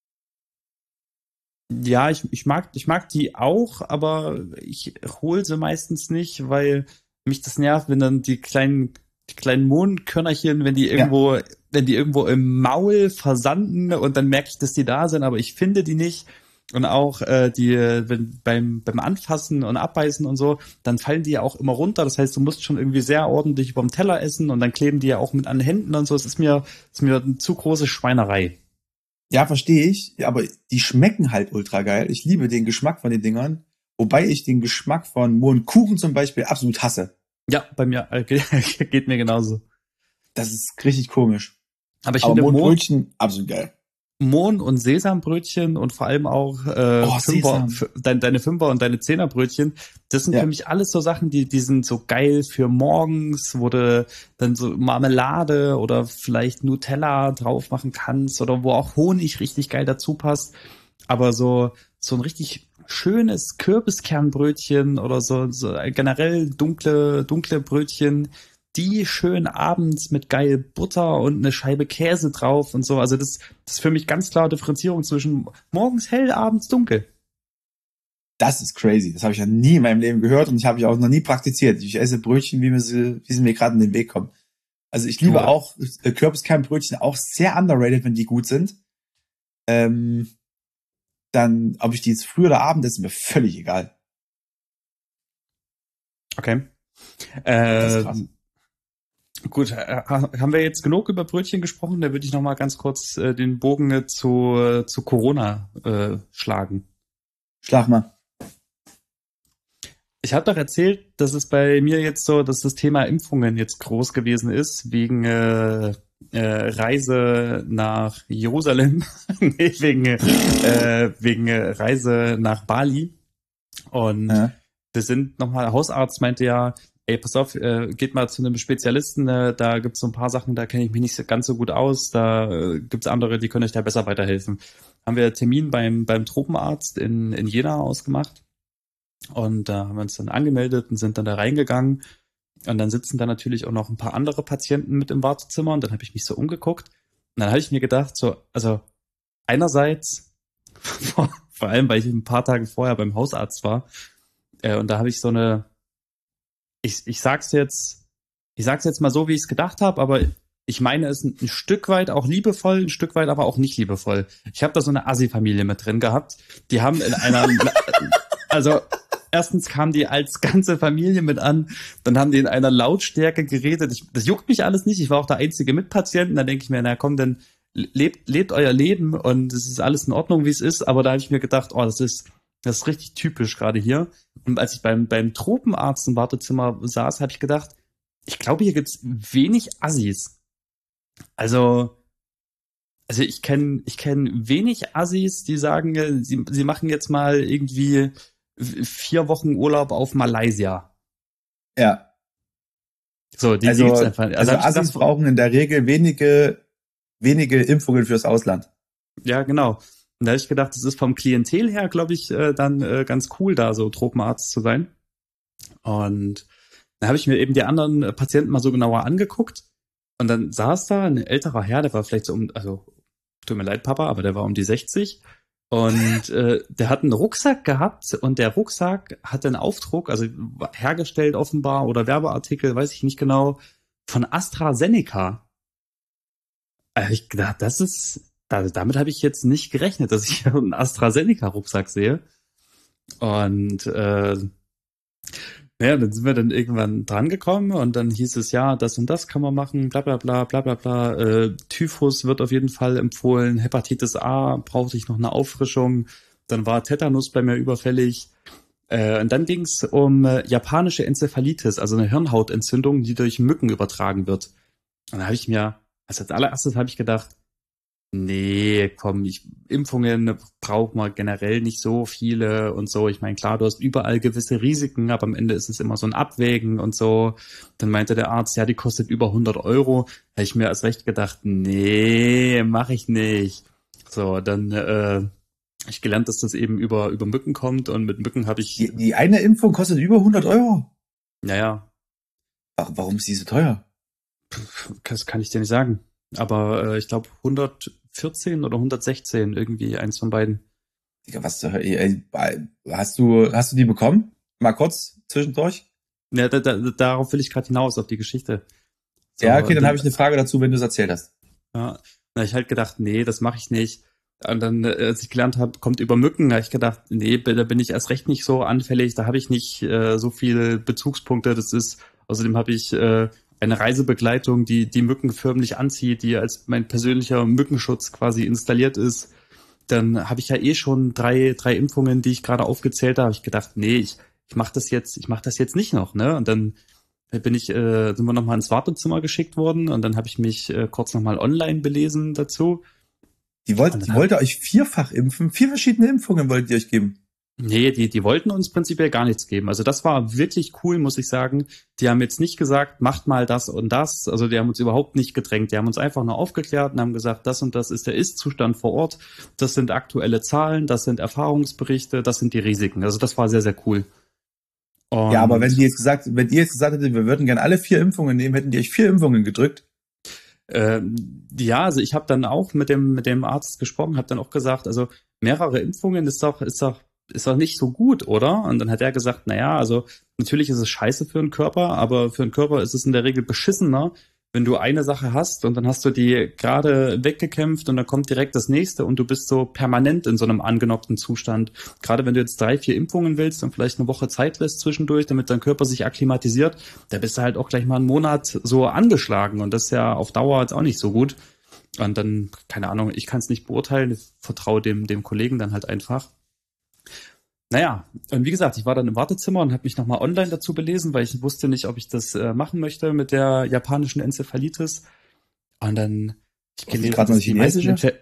Ja, ich mag die auch, aber ich hole sie meistens nicht, weil mich das nervt, wenn dann die kleinen Mohnkörnerchen, wenn die irgendwo im Maul versanden und dann merke ich, dass die da sind, aber ich finde die nicht. Und auch wenn beim Anfassen und Abbeißen und so, dann fallen die ja auch immer runter. Das heißt, du musst schon irgendwie sehr ordentlich überm Teller essen und dann kleben die ja auch mit an den Händen und so. Es ist mir eine zu große Schweinerei. Ja, verstehe ich, aber die schmecken halt ultra geil. Ich liebe den Geschmack von den Dingern, wobei ich den Geschmack von Mohnkuchen zum Beispiel absolut hasse. Ja, bei mir geht mir genauso. Das ist richtig komisch. Aber ich finde Mohnbrötchen absolut geil. Mohn- und Sesambrötchen und vor allem auch deine Fünfer- und deine Zehnerbrötchen, das sind für mich alles so Sachen, die sind so geil für morgens, wo du dann so Marmelade oder vielleicht Nutella drauf machen kannst oder wo auch Honig richtig geil dazu passt. Aber so ein richtig schönes Kürbiskernbrötchen oder so generell dunkle Brötchen, die schön abends mit geil Butter und eine Scheibe Käse drauf und so. Also das ist für mich ganz klar Differenzierung zwischen morgens hell, abends dunkel. Das ist crazy. Das habe ich ja nie in meinem Leben gehört und ich habe ich auch noch nie praktiziert. Ich esse Brötchen, wie sie mir gerade in den Weg kommen. Also ich liebe auch Kürbiskernbrötchen, auch sehr underrated, wenn die gut sind. Dann, ob ich die jetzt früh oder abend esse, ist mir völlig egal. Okay. Das ist krass. Gut, haben wir jetzt genug über Brötchen gesprochen? Da würde ich noch mal ganz kurz den Bogen zu Corona schlagen. Schlag mal. Ich habe doch erzählt, dass es bei mir jetzt so, dass das Thema Impfungen jetzt groß gewesen ist, wegen Reise nach Jerusalem, nee, wegen Reise nach Bali. Und wir sind nochmal, der Hausarzt meinte ja, ey, pass auf, geht mal zu einem Spezialisten, da gibt's so ein paar Sachen, da kenne ich mich nicht ganz so gut aus, da gibt's andere, die können euch da besser weiterhelfen. Haben wir Termin beim Tropenarzt in Jena ausgemacht und da haben wir uns dann angemeldet und sind dann da reingegangen und dann sitzen da natürlich auch noch ein paar andere Patienten mit im Wartezimmer und dann habe ich mich so umgeguckt und dann habe ich mir gedacht, so, also einerseits, vor allem, weil ich ein paar Tage vorher beim Hausarzt war und da habe ich so eine Ich sag's jetzt mal so, wie ich es gedacht habe, aber ich meine es ein Stück weit auch liebevoll, ein Stück weit aber auch nicht liebevoll. Ich habe da so eine Assi-Familie mit drin gehabt. Die haben in einer, also erstens kamen die als ganze Familie mit an, dann haben die in einer Lautstärke geredet. Das juckt mich alles nicht. Ich war auch der einzige Mitpatient. Da denke ich mir, na komm, dann lebt euer Leben und es ist alles in Ordnung, wie es ist. Aber da habe ich mir gedacht, oh, das ist richtig typisch gerade hier. Und als ich beim Tropenarzt im Wartezimmer saß, habe ich gedacht, ich glaube, hier gibt's wenig Assis. Also ich kenne wenig Assis, die sagen, sie machen jetzt mal irgendwie 4 Wochen Urlaub auf Malaysia. Ja. So, die Also, gibt's einfach. also Assis brauchen in der Regel wenige Impfungen fürs Ausland. Ja, genau. Und da habe ich gedacht, das ist vom Klientel her, glaube ich, dann ganz cool, da so Tropenarzt zu sein. Und dann habe ich mir eben die anderen Patienten mal so genauer angeguckt. Und dann saß da ein älterer Herr, der war vielleicht so also tut mir leid, Papa, aber der war um die 60. Und der hat einen Rucksack gehabt und der Rucksack hatte einen Aufdruck, also hergestellt offenbar oder Werbeartikel, weiß ich nicht genau, von AstraZeneca. Ich gedacht, damit habe ich jetzt nicht gerechnet, dass ich einen AstraZeneca-Rucksack sehe. Und ja, dann sind wir dann irgendwann dran gekommen und dann hieß es, ja, das und das kann man machen, bla bla bla bla bla bla. Typhus wird auf jeden Fall empfohlen, Hepatitis A brauchte ich noch eine Auffrischung, dann war Tetanus bei mir überfällig. Und dann ging es um japanische Enzephalitis, also eine Hirnhautentzündung, die durch Mücken übertragen wird. Und da habe ich mir, als allererstes habe ich gedacht, nee, komm, Impfungen braucht man generell nicht so viele und so. Ich meine, klar, du hast überall gewisse Risiken, aber am Ende ist es immer so ein Abwägen und so. Dann meinte der Arzt, ja, die kostet über 100 Euro. Da habe ich mir erst recht gedacht, nee, mache ich nicht. So, dann habe ich gelernt, dass das eben über Mücken kommt und mit Mücken habe ich... Die eine Impfung kostet über 100 Euro? Naja. Warum ist die so teuer? Das kann ich dir nicht sagen. Aber ich glaube 114 oder 116, irgendwie eins von beiden. Digga, was hast du die bekommen? Mal kurz zwischendurch? Ja, darauf will ich gerade hinaus, auf die Geschichte. So, ja, okay, dann habe ich eine Frage dazu, wenn du es erzählt hast. Ja, da ich halt gedacht, nee, das mache ich nicht. Und dann, als ich gelernt habe, kommt über Mücken, habe ich gedacht, nee, da bin ich erst recht nicht so anfällig, da habe ich nicht so viele Bezugspunkte. Außerdem habe ich eine Reisebegleitung, die Mücken förmlich anzieht, die als mein persönlicher Mückenschutz quasi installiert ist. Dann habe ich ja eh schon drei Impfungen, die ich gerade aufgezählt habe. Habe ich gedacht, nee, ich mache das jetzt nicht noch, ne? Und dann sind wir nochmal ins Wartezimmer geschickt worden und dann habe ich mich kurz nochmal online belesen dazu. Die wollte euch 4-fach impfen? 4 verschiedene Impfungen wolltet ihr euch geben? Nee, die wollten uns prinzipiell gar nichts geben. Also das war wirklich cool, muss ich sagen. Die haben jetzt nicht gesagt, macht mal das und das. Also die haben uns überhaupt nicht gedrängt. Die haben uns einfach nur aufgeklärt und haben gesagt, das und das ist der Ist-Zustand vor Ort. Das sind aktuelle Zahlen, das sind Erfahrungsberichte, das sind die Risiken. Also das war sehr, sehr cool. Und ja, aber wenn ihr jetzt gesagt hättet, wir würden gerne alle 4 Impfungen nehmen, hätten die euch 4 Impfungen gedrückt? Ja, also ich habe dann auch mit dem Arzt gesprochen, habe dann auch gesagt, also mehrere Impfungen ist doch nicht so gut, oder? Und dann hat er gesagt, naja, also natürlich ist es scheiße für den Körper, aber für den Körper ist es in der Regel beschissener, wenn du eine Sache hast und dann hast du die gerade weggekämpft und dann kommt direkt das nächste und du bist so permanent in so einem angenockten Zustand. Gerade wenn du jetzt 3, 4 Impfungen willst und vielleicht eine Woche Zeit lässt zwischendurch, damit dein Körper sich akklimatisiert, da bist du halt auch gleich mal einen Monat so angeschlagen und das ist ja auf Dauer jetzt auch nicht so gut. Und dann, keine Ahnung, ich kann es nicht beurteilen, ich vertraue dem Kollegen dann halt einfach. Naja, und wie gesagt, ich war dann im Wartezimmer und habe mich nochmal online dazu belesen, weil ich wusste nicht, ob ich das machen möchte mit der japanischen Enzephalitis. Und dann ich gelesen, gerade noch chinesische?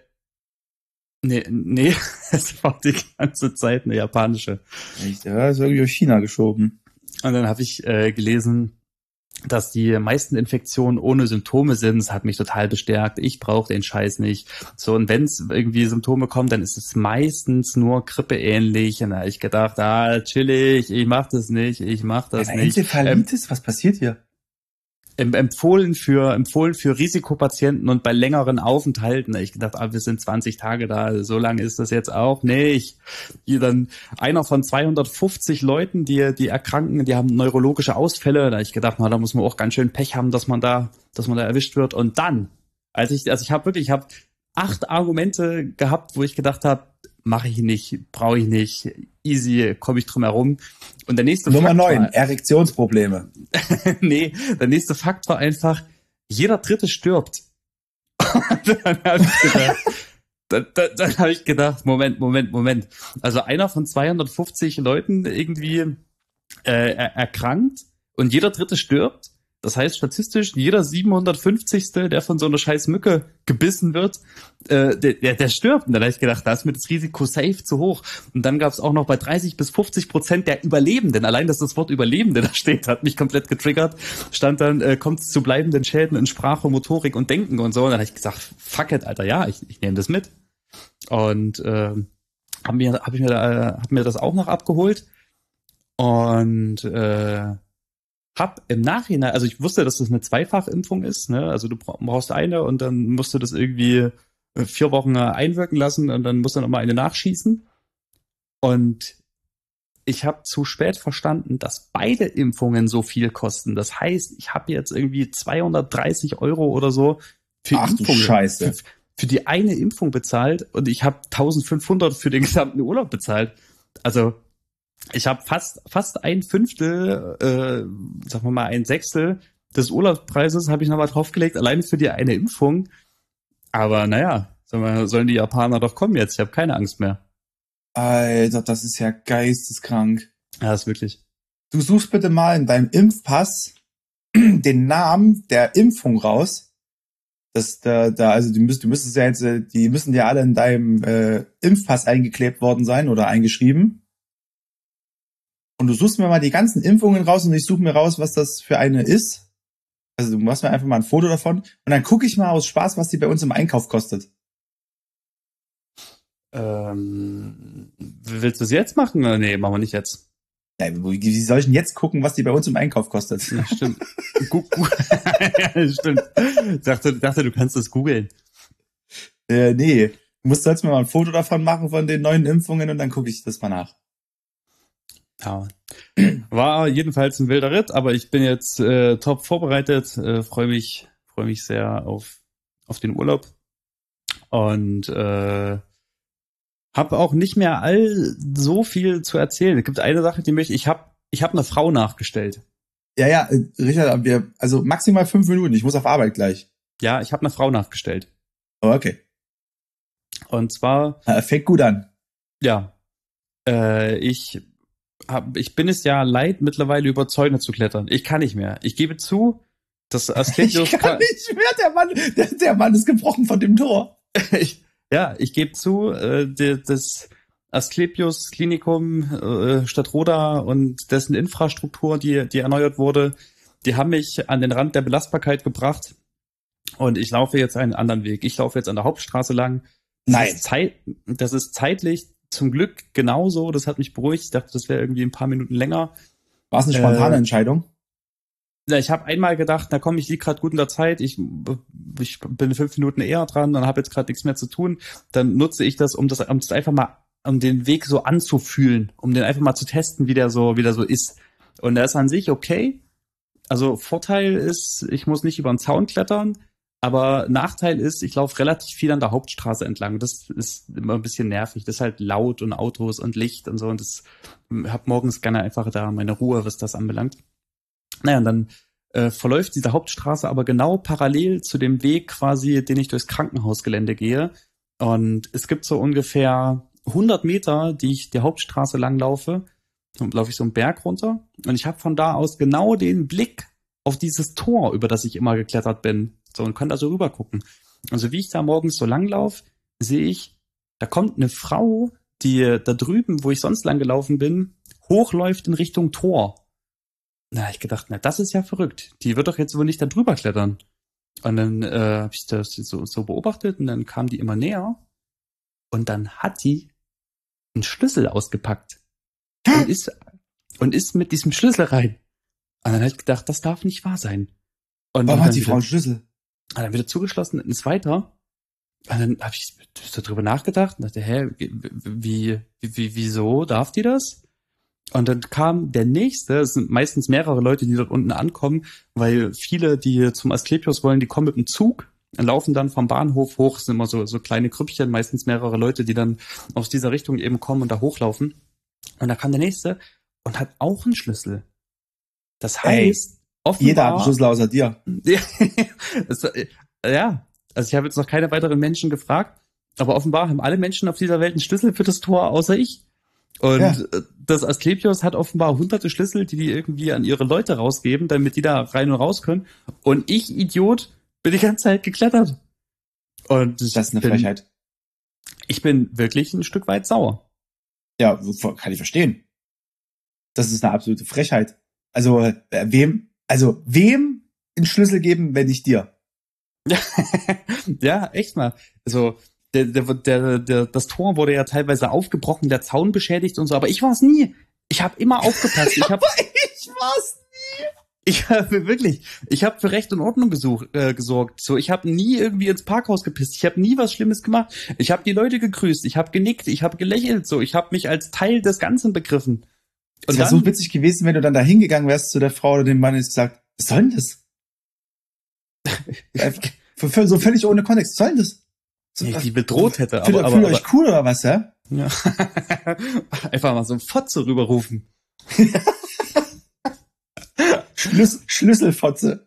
Nee, es war die ganze Zeit eine japanische. Ja, ist irgendwie auf China geschoben. Und dann habe ich gelesen, dass die meisten Infektionen ohne Symptome sind. Das hat mich total bestärkt. Ich brauche den Scheiß nicht. So, und wenn es irgendwie Symptome kommen, dann ist es meistens nur grippeähnlich. Und da habe ich gedacht, chillig, ich mach das nicht. Enzephalitis, was passiert hier? Empfohlen für Risikopatienten und bei längeren Aufenthalten. Ich gedacht, wir sind 20 Tage da, so lange ist das jetzt auch nicht. Hier dann einer von 250 Leuten, die erkranken, die haben neurologische Ausfälle. Da ich gedacht, da muss man auch ganz schön Pech haben, dass man da erwischt wird. Und dann, ich habe 8 Argumente gehabt, wo ich gedacht habe, mache ich nicht, brauche ich nicht, easy, komme ich drum herum. Und der nächste Nummer 9, Erektionsprobleme. Nee, der nächste Fakt war einfach, jeder Dritte stirbt. Dann habe ich gedacht, Moment. Also einer von 250 Leuten irgendwie erkrankt und jeder Dritte stirbt. Das heißt, statistisch, jeder 750. der von so einer scheiß Mücke gebissen wird, der stirbt. Und dann habe ich gedacht, da ist mir das Risiko safe zu hoch. Und dann gab es auch noch bei 30-50% der Überlebenden, allein, dass das Wort Überlebende da steht, hat mich komplett getriggert, stand dann, kommt es zu bleibenden Schäden in Sprache, Motorik und Denken und so. Und dann habe ich gesagt, fuck it, Alter, ja, ich nehme das mit. Und hab mir das auch noch abgeholt. Und hab im Nachhinein, also ich wusste, dass das eine Zweifachimpfung ist, ne? Also du brauchst eine und dann musst du das irgendwie 4 Wochen einwirken lassen und dann musst du nochmal eine nachschießen. Und ich habe zu spät verstanden, dass beide Impfungen so viel kosten. Das heißt, ich habe jetzt irgendwie 230 € oder so für Impfungen. Scheiße. Für die eine Impfung bezahlt und ich habe 1.500 für den gesamten Urlaub bezahlt. Also ich habe fast 1/5, sagen wir mal 1/6 des Urlaubspreises habe ich nochmal draufgelegt, allein für die eine Impfung. Aber naja, sollen die Japaner doch kommen jetzt. Ich habe keine Angst mehr. Alter, das ist ja geisteskrank. Ja, das ist wirklich. Du suchst bitte mal in deinem Impfpass den Namen der Impfung raus. Also die müssen ja alle in deinem Impfpass eingeklebt worden sein oder eingeschrieben. Und du suchst mir mal die ganzen Impfungen raus und ich suche mir raus, was das für eine ist. Also du machst mir einfach mal ein Foto davon und dann gucke ich mal aus Spaß, was die bei uns im Einkauf kostet. Willst du es jetzt machen? Nee, machen wir nicht jetzt. Ja, wie soll ich denn jetzt gucken, was die bei uns im Einkauf kostet? Ja, stimmt. Ja, stimmt. Dachte, du kannst das googeln. Nee, du sollst mir mal ein Foto davon machen von den neuen Impfungen und dann gucke ich das mal nach. Ja. War jedenfalls ein wilder Ritt, aber ich bin jetzt top vorbereitet, freue mich sehr auf den Urlaub und habe auch nicht mehr so viel zu erzählen. Es gibt eine Sache, ich habe eine Frau nachgestellt. Ja, Richard, also maximal 5 Minuten, ich muss auf Arbeit gleich. Ja, ich habe eine Frau nachgestellt. Oh, okay. Und zwar... Fängt gut an. Ja, ich bin es ja leid, mittlerweile über Zäune zu klettern. Ich kann nicht mehr. Ich gebe zu, dass Asklepios... Ich kann nicht mehr, der Mann ist gebrochen von dem Tor. Ich gebe zu, das Asklepios Klinikum Stadtroda und dessen Infrastruktur, die erneuert wurde, die haben mich an den Rand der Belastbarkeit gebracht und ich laufe jetzt einen anderen Weg. Ich laufe jetzt an der Hauptstraße lang. Nein. Das ist zeitlich zum Glück genauso. Das hat mich beruhigt. Ich dachte, das wäre irgendwie ein paar Minuten länger. War es eine spontane Entscheidung? Ja, ich habe einmal gedacht, na komm, ich liege gerade gut in der Zeit, ich bin 5 Minuten eher dran, dann habe jetzt gerade nichts mehr zu tun. Dann nutze ich das, um das einfach mal, um den Weg so anzufühlen, um den einfach mal zu testen, wie der so ist. Und der ist an sich okay. Also Vorteil ist, ich muss nicht über den Zaun klettern, aber Nachteil ist, ich laufe relativ viel an der Hauptstraße entlang. Das ist immer ein bisschen nervig. Das ist halt laut und Autos und Licht und so. Und das hab morgens gerne einfach da meine Ruhe, was das anbelangt. Naja, und dann verläuft diese Hauptstraße aber genau parallel zu dem Weg quasi, den ich durchs Krankenhausgelände gehe. Und es gibt so ungefähr 100 Meter, die ich die Hauptstraße lang laufe. Dann laufe ich so einen Berg runter. Und ich habe von da aus genau den Blick auf dieses Tor, über das ich immer geklettert bin. So, und kann da so rüber gucken. Also wie ich da morgens so lang laufe, sehe ich, da kommt eine Frau, die da drüben, wo ich sonst lang gelaufen bin, hochläuft in Richtung Tor. Na, hab ich gedacht, na, das ist ja verrückt. Die wird doch jetzt wohl nicht da drüber klettern. Und dann habe ich das so beobachtet und dann kam die immer näher. Und dann hat die einen Schlüssel ausgepackt. Und ist mit diesem Schlüssel rein. Und dann habe ich gedacht, das darf nicht wahr sein. Und warum hat die Frau einen Schlüssel? Und dann wieder zugeschlossen und ist weiter. Und dann habe ich darüber nachgedacht und dachte, wieso darf die das? Und dann kam der nächste, es sind meistens mehrere Leute, die dort unten ankommen, weil viele, die zum Asklepios wollen, die kommen mit dem Zug, laufen dann vom Bahnhof hoch, es sind immer so kleine Grüppchen, meistens mehrere Leute, die dann aus dieser Richtung eben kommen und da hochlaufen. Und da kam der nächste und hat auch einen Schlüssel. Das heißt, offenbar... Jeder hat einen Schlüssel außer dir. Ja, also ich habe jetzt noch keine weiteren Menschen gefragt, aber offenbar haben alle Menschen auf dieser Welt einen Schlüssel für das Tor, außer ich. Und das Asklepios hat offenbar hunderte Schlüssel, die irgendwie an ihre Leute rausgeben, damit die da rein und raus können. Und ich, Idiot, bin die ganze Zeit geklettert. Und das ist eine Frechheit. Ich bin wirklich ein Stück weit sauer. Ja, kann ich verstehen. Das ist eine absolute Frechheit. Also, wem einen Schlüssel geben, wenn nicht dir? Ja, echt mal. Also, das Tor wurde ja teilweise aufgebrochen, der Zaun beschädigt und so, aber ich war es nie. Ich habe immer aufgepasst. Ich war's nie. Ich habe für Recht und Ordnung gesorgt. So, ich habe nie irgendwie ins Parkhaus gepisst. Ich habe nie was Schlimmes gemacht. Ich habe die Leute gegrüßt. Ich habe genickt. Ich habe gelächelt. So, ich habe mich als Teil des Ganzen begriffen. Und es wäre so witzig gewesen, wenn du dann da hingegangen wärst zu der Frau oder dem Mann und gesagt, was soll denn das? So völlig ohne Kontext. Was soll denn das? So, ich die bedroht hätte. Fühlt euch cool oder was, ja? Ja. Einfach mal so ein Fotze rüberrufen. Schlüsselfotze.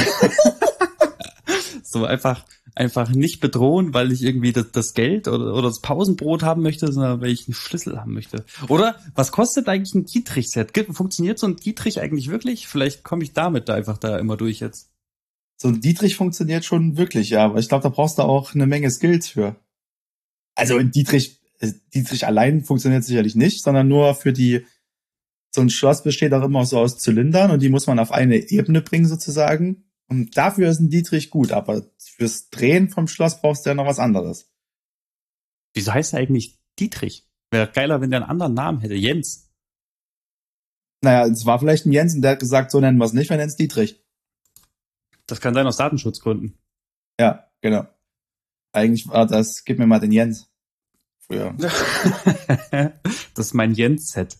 So einfach nicht bedrohen, weil ich irgendwie das Geld oder das Pausenbrot haben möchte, sondern weil ich einen Schlüssel haben möchte. Oder was kostet eigentlich ein Dietrich-Set? Funktioniert so ein Dietrich eigentlich wirklich? Vielleicht komme ich damit da einfach immer durch jetzt. So ein Dietrich funktioniert schon wirklich, ja, aber ich glaube, da brauchst du auch eine Menge Skills für. Also Dietrich allein funktioniert sicherlich nicht, sondern nur für so ein Schloss besteht auch immer so aus Zylindern und die muss man auf eine Ebene bringen sozusagen. Und dafür ist ein Dietrich gut, aber fürs Drehen vom Schloss brauchst du ja noch was anderes. Wieso heißt er eigentlich Dietrich? Wäre geiler, wenn der einen anderen Namen hätte. Jens. Naja, es war vielleicht ein Jens und der hat gesagt, so nennen wir es nicht, wir nennen es Dietrich. Das kann sein aus Datenschutzgründen. Ja, genau. Eigentlich war das, gib mir mal den Jens. Früher. Das ist mein Jens-Set.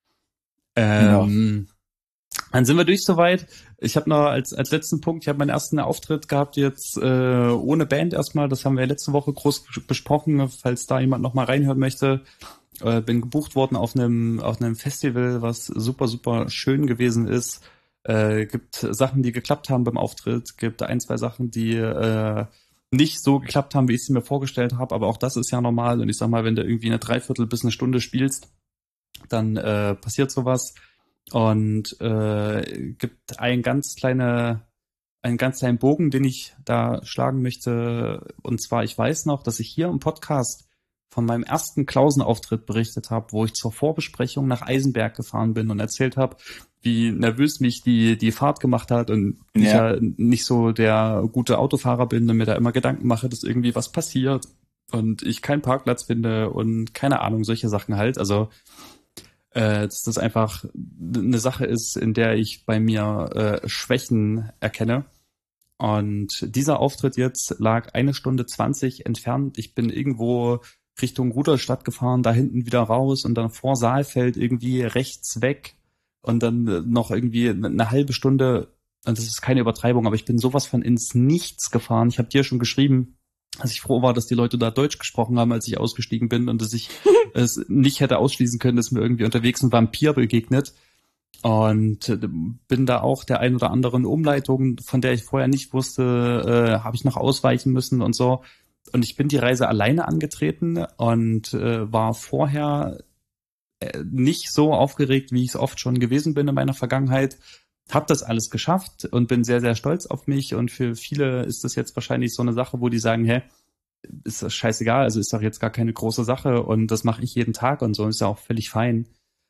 Dann sind wir durch soweit. Ich habe noch als letzten Punkt, ich habe meinen ersten Auftritt gehabt jetzt ohne Band erstmal. Das haben wir letzte Woche groß besprochen, falls da jemand noch mal reinhören möchte. Bin gebucht worden auf einem Festival, was super, super schön gewesen ist. Gibt Sachen, die geklappt haben beim Auftritt, gibt 1, 2 Sachen, die nicht so geklappt haben, wie ich sie mir vorgestellt habe, aber auch das ist ja normal. Und ich sag mal, wenn du irgendwie eine Dreiviertel bis eine Stunde spielst, dann passiert sowas. Und gibt einen ganz kleinen Bogen, den ich da schlagen möchte. Und zwar, ich weiß noch, dass ich hier im Podcast von meinem ersten Klausenauftritt berichtet habe, wo ich zur Vorbesprechung nach Eisenberg gefahren bin und erzählt habe, wie nervös mich die Fahrt gemacht hat und ich ja nicht so der gute Autofahrer bin und mir da immer Gedanken mache, dass irgendwie was passiert und ich keinen Parkplatz finde und keine Ahnung, solche Sachen halt. Also dass das einfach eine Sache ist, in der ich bei mir Schwächen erkenne. Und dieser Auftritt jetzt lag 1 Stunde 20 entfernt. Ich bin irgendwo Richtung Rudolstadt gefahren, da hinten wieder raus und dann vor Saalfeld irgendwie rechts weg und dann noch irgendwie eine halbe Stunde, und das ist keine Übertreibung, aber ich bin sowas von ins Nichts gefahren. Ich habe dir schon geschrieben, dass ich froh war, dass die Leute da Deutsch gesprochen haben, als ich ausgestiegen bin und dass ich es nicht hätte ausschließen können, dass mir irgendwie unterwegs ein Vampir begegnet. Und bin da auch der ein oder anderen Umleitung, von der ich vorher nicht wusste, habe ich noch ausweichen müssen und so. Und ich bin die Reise alleine angetreten und war vorher nicht so aufgeregt, wie ich es oft schon gewesen bin in meiner Vergangenheit. Hab das alles geschafft und bin sehr, sehr stolz auf mich. Und für viele ist das jetzt wahrscheinlich so eine Sache, wo die sagen, ist das scheißegal, also ist doch jetzt gar keine große Sache und das mache ich jeden Tag und so, ist ja auch völlig fein.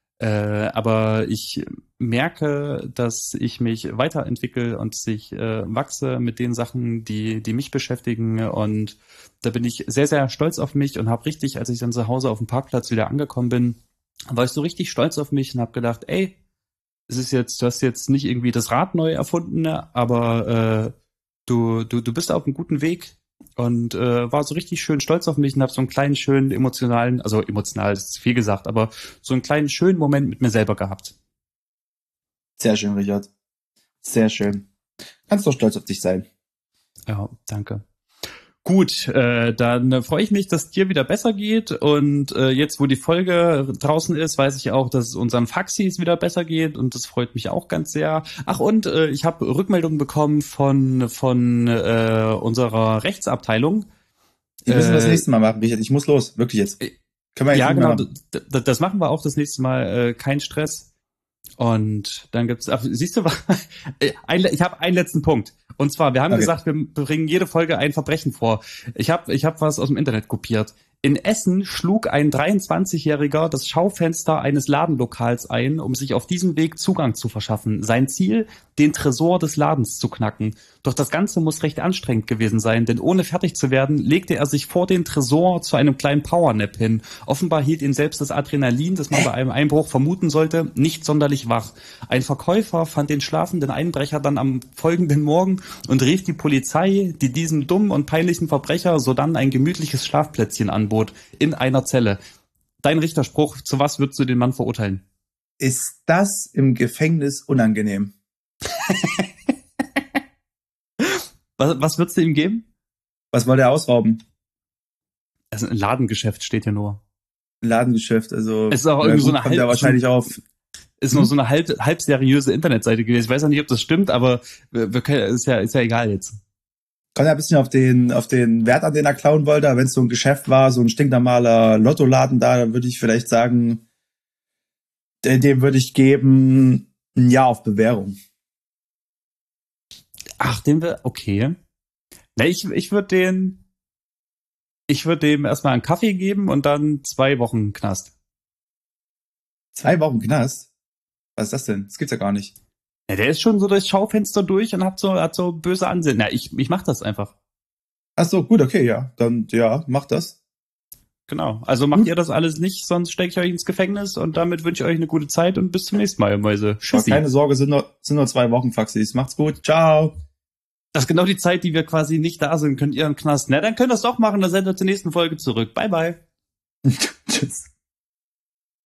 Aber ich merke, dass ich mich weiterentwickle und dass ich wachse mit den Sachen, die mich beschäftigen. Und da bin ich sehr, sehr stolz auf mich und habe richtig, als ich dann zu Hause auf dem Parkplatz wieder angekommen bin, war ich so richtig stolz auf mich und habe gedacht, ey, du hast jetzt nicht irgendwie das Rad neu erfunden, aber du bist auf einem guten Weg. Und war so richtig schön stolz auf mich und habe so einen kleinen, schönen emotional ist viel gesagt, aber so einen kleinen, schönen Moment mit mir selber gehabt. Sehr schön, Richard. Sehr schön. Kannst doch stolz auf dich sein. Ja, danke. Gut, dann freue ich mich, dass dir wieder besser geht und jetzt, wo die Folge draußen ist, weiß ich auch, dass es unseren Faxis wieder besser geht und das freut mich auch ganz sehr. Ach und ich habe Rückmeldungen bekommen von unserer Rechtsabteilung. Die müssen wir das nächste Mal machen, Richard. Ich muss los, wirklich jetzt. Können wir Ja, jetzt genau, mal. das machen wir auch das nächste Mal, kein Stress. Und dann gibt's, siehst du, ich habe einen letzten Punkt. Und zwar, wir haben Okay. gesagt, wir bringen jede Folge ein Verbrechen vor. Ich hab was aus dem Internet kopiert. In Essen schlug ein 23-Jähriger das Schaufenster eines Ladenlokals ein, um sich auf diesem Weg Zugang zu verschaffen. Sein Ziel, den Tresor des Ladens zu knacken. Doch das Ganze muss recht anstrengend gewesen sein, denn ohne fertig zu werden, legte er sich vor den Tresor zu einem kleinen Powernap hin. Offenbar hielt ihn selbst das Adrenalin, das man bei einem Einbruch vermuten sollte, nicht sonderlich wach. Ein Verkäufer fand den schlafenden Einbrecher dann am folgenden Morgen und rief die Polizei, die diesem dummen und peinlichen Verbrecher sodann ein gemütliches Schlafplätzchen anbot, in einer Zelle. Dein Richterspruch, zu was würdest du den Mann verurteilen? Ist das im Gefängnis unangenehm? Was würdest du ihm geben? Was wollte er ausrauben? Also ein Ladengeschäft steht hier nur. Ladengeschäft, also. Es ist auch irgendwie so eine kommt ja wahrscheinlich auf. Ist nur so eine halb seriöse Internetseite gewesen. Ich weiß auch nicht, ob das stimmt, aber wir können, ist ja egal jetzt. Kommt ja ein bisschen auf den Wert an, den er klauen wollte. Wenn es so ein Geschäft war, so ein stinknormaler Lottoladen da, dann würde ich vielleicht sagen, dem würde ich geben ein Jahr auf Bewährung. Ach, okay. Na, ich würde dem erstmal einen Kaffee geben und dann 2 Wochen Knast. 2 Wochen Knast? Was ist das denn? Das gibt's ja gar nicht. Ja, der ist schon so durchs Schaufenster durch und hat so böse Ansinnen. Na, ich mach das einfach. Ach so, gut, okay, ja. Dann, ja, mach das. Genau. Also macht ihr das alles nicht, sonst stecke ich euch ins Gefängnis und damit wünsche ich euch eine gute Zeit und bis zum nächsten Mal, ihr Mäuse. Tschüssi. Keine Sorge, sind nur 2 Wochen, Faxis. Macht's gut. Ciao. Das ist genau die Zeit, die wir quasi nicht da sind, könnt ihr im Knast. Na, dann könnt ihr das doch machen, dann seid ihr zur nächsten Folge zurück. Bye, bye. Tschüss.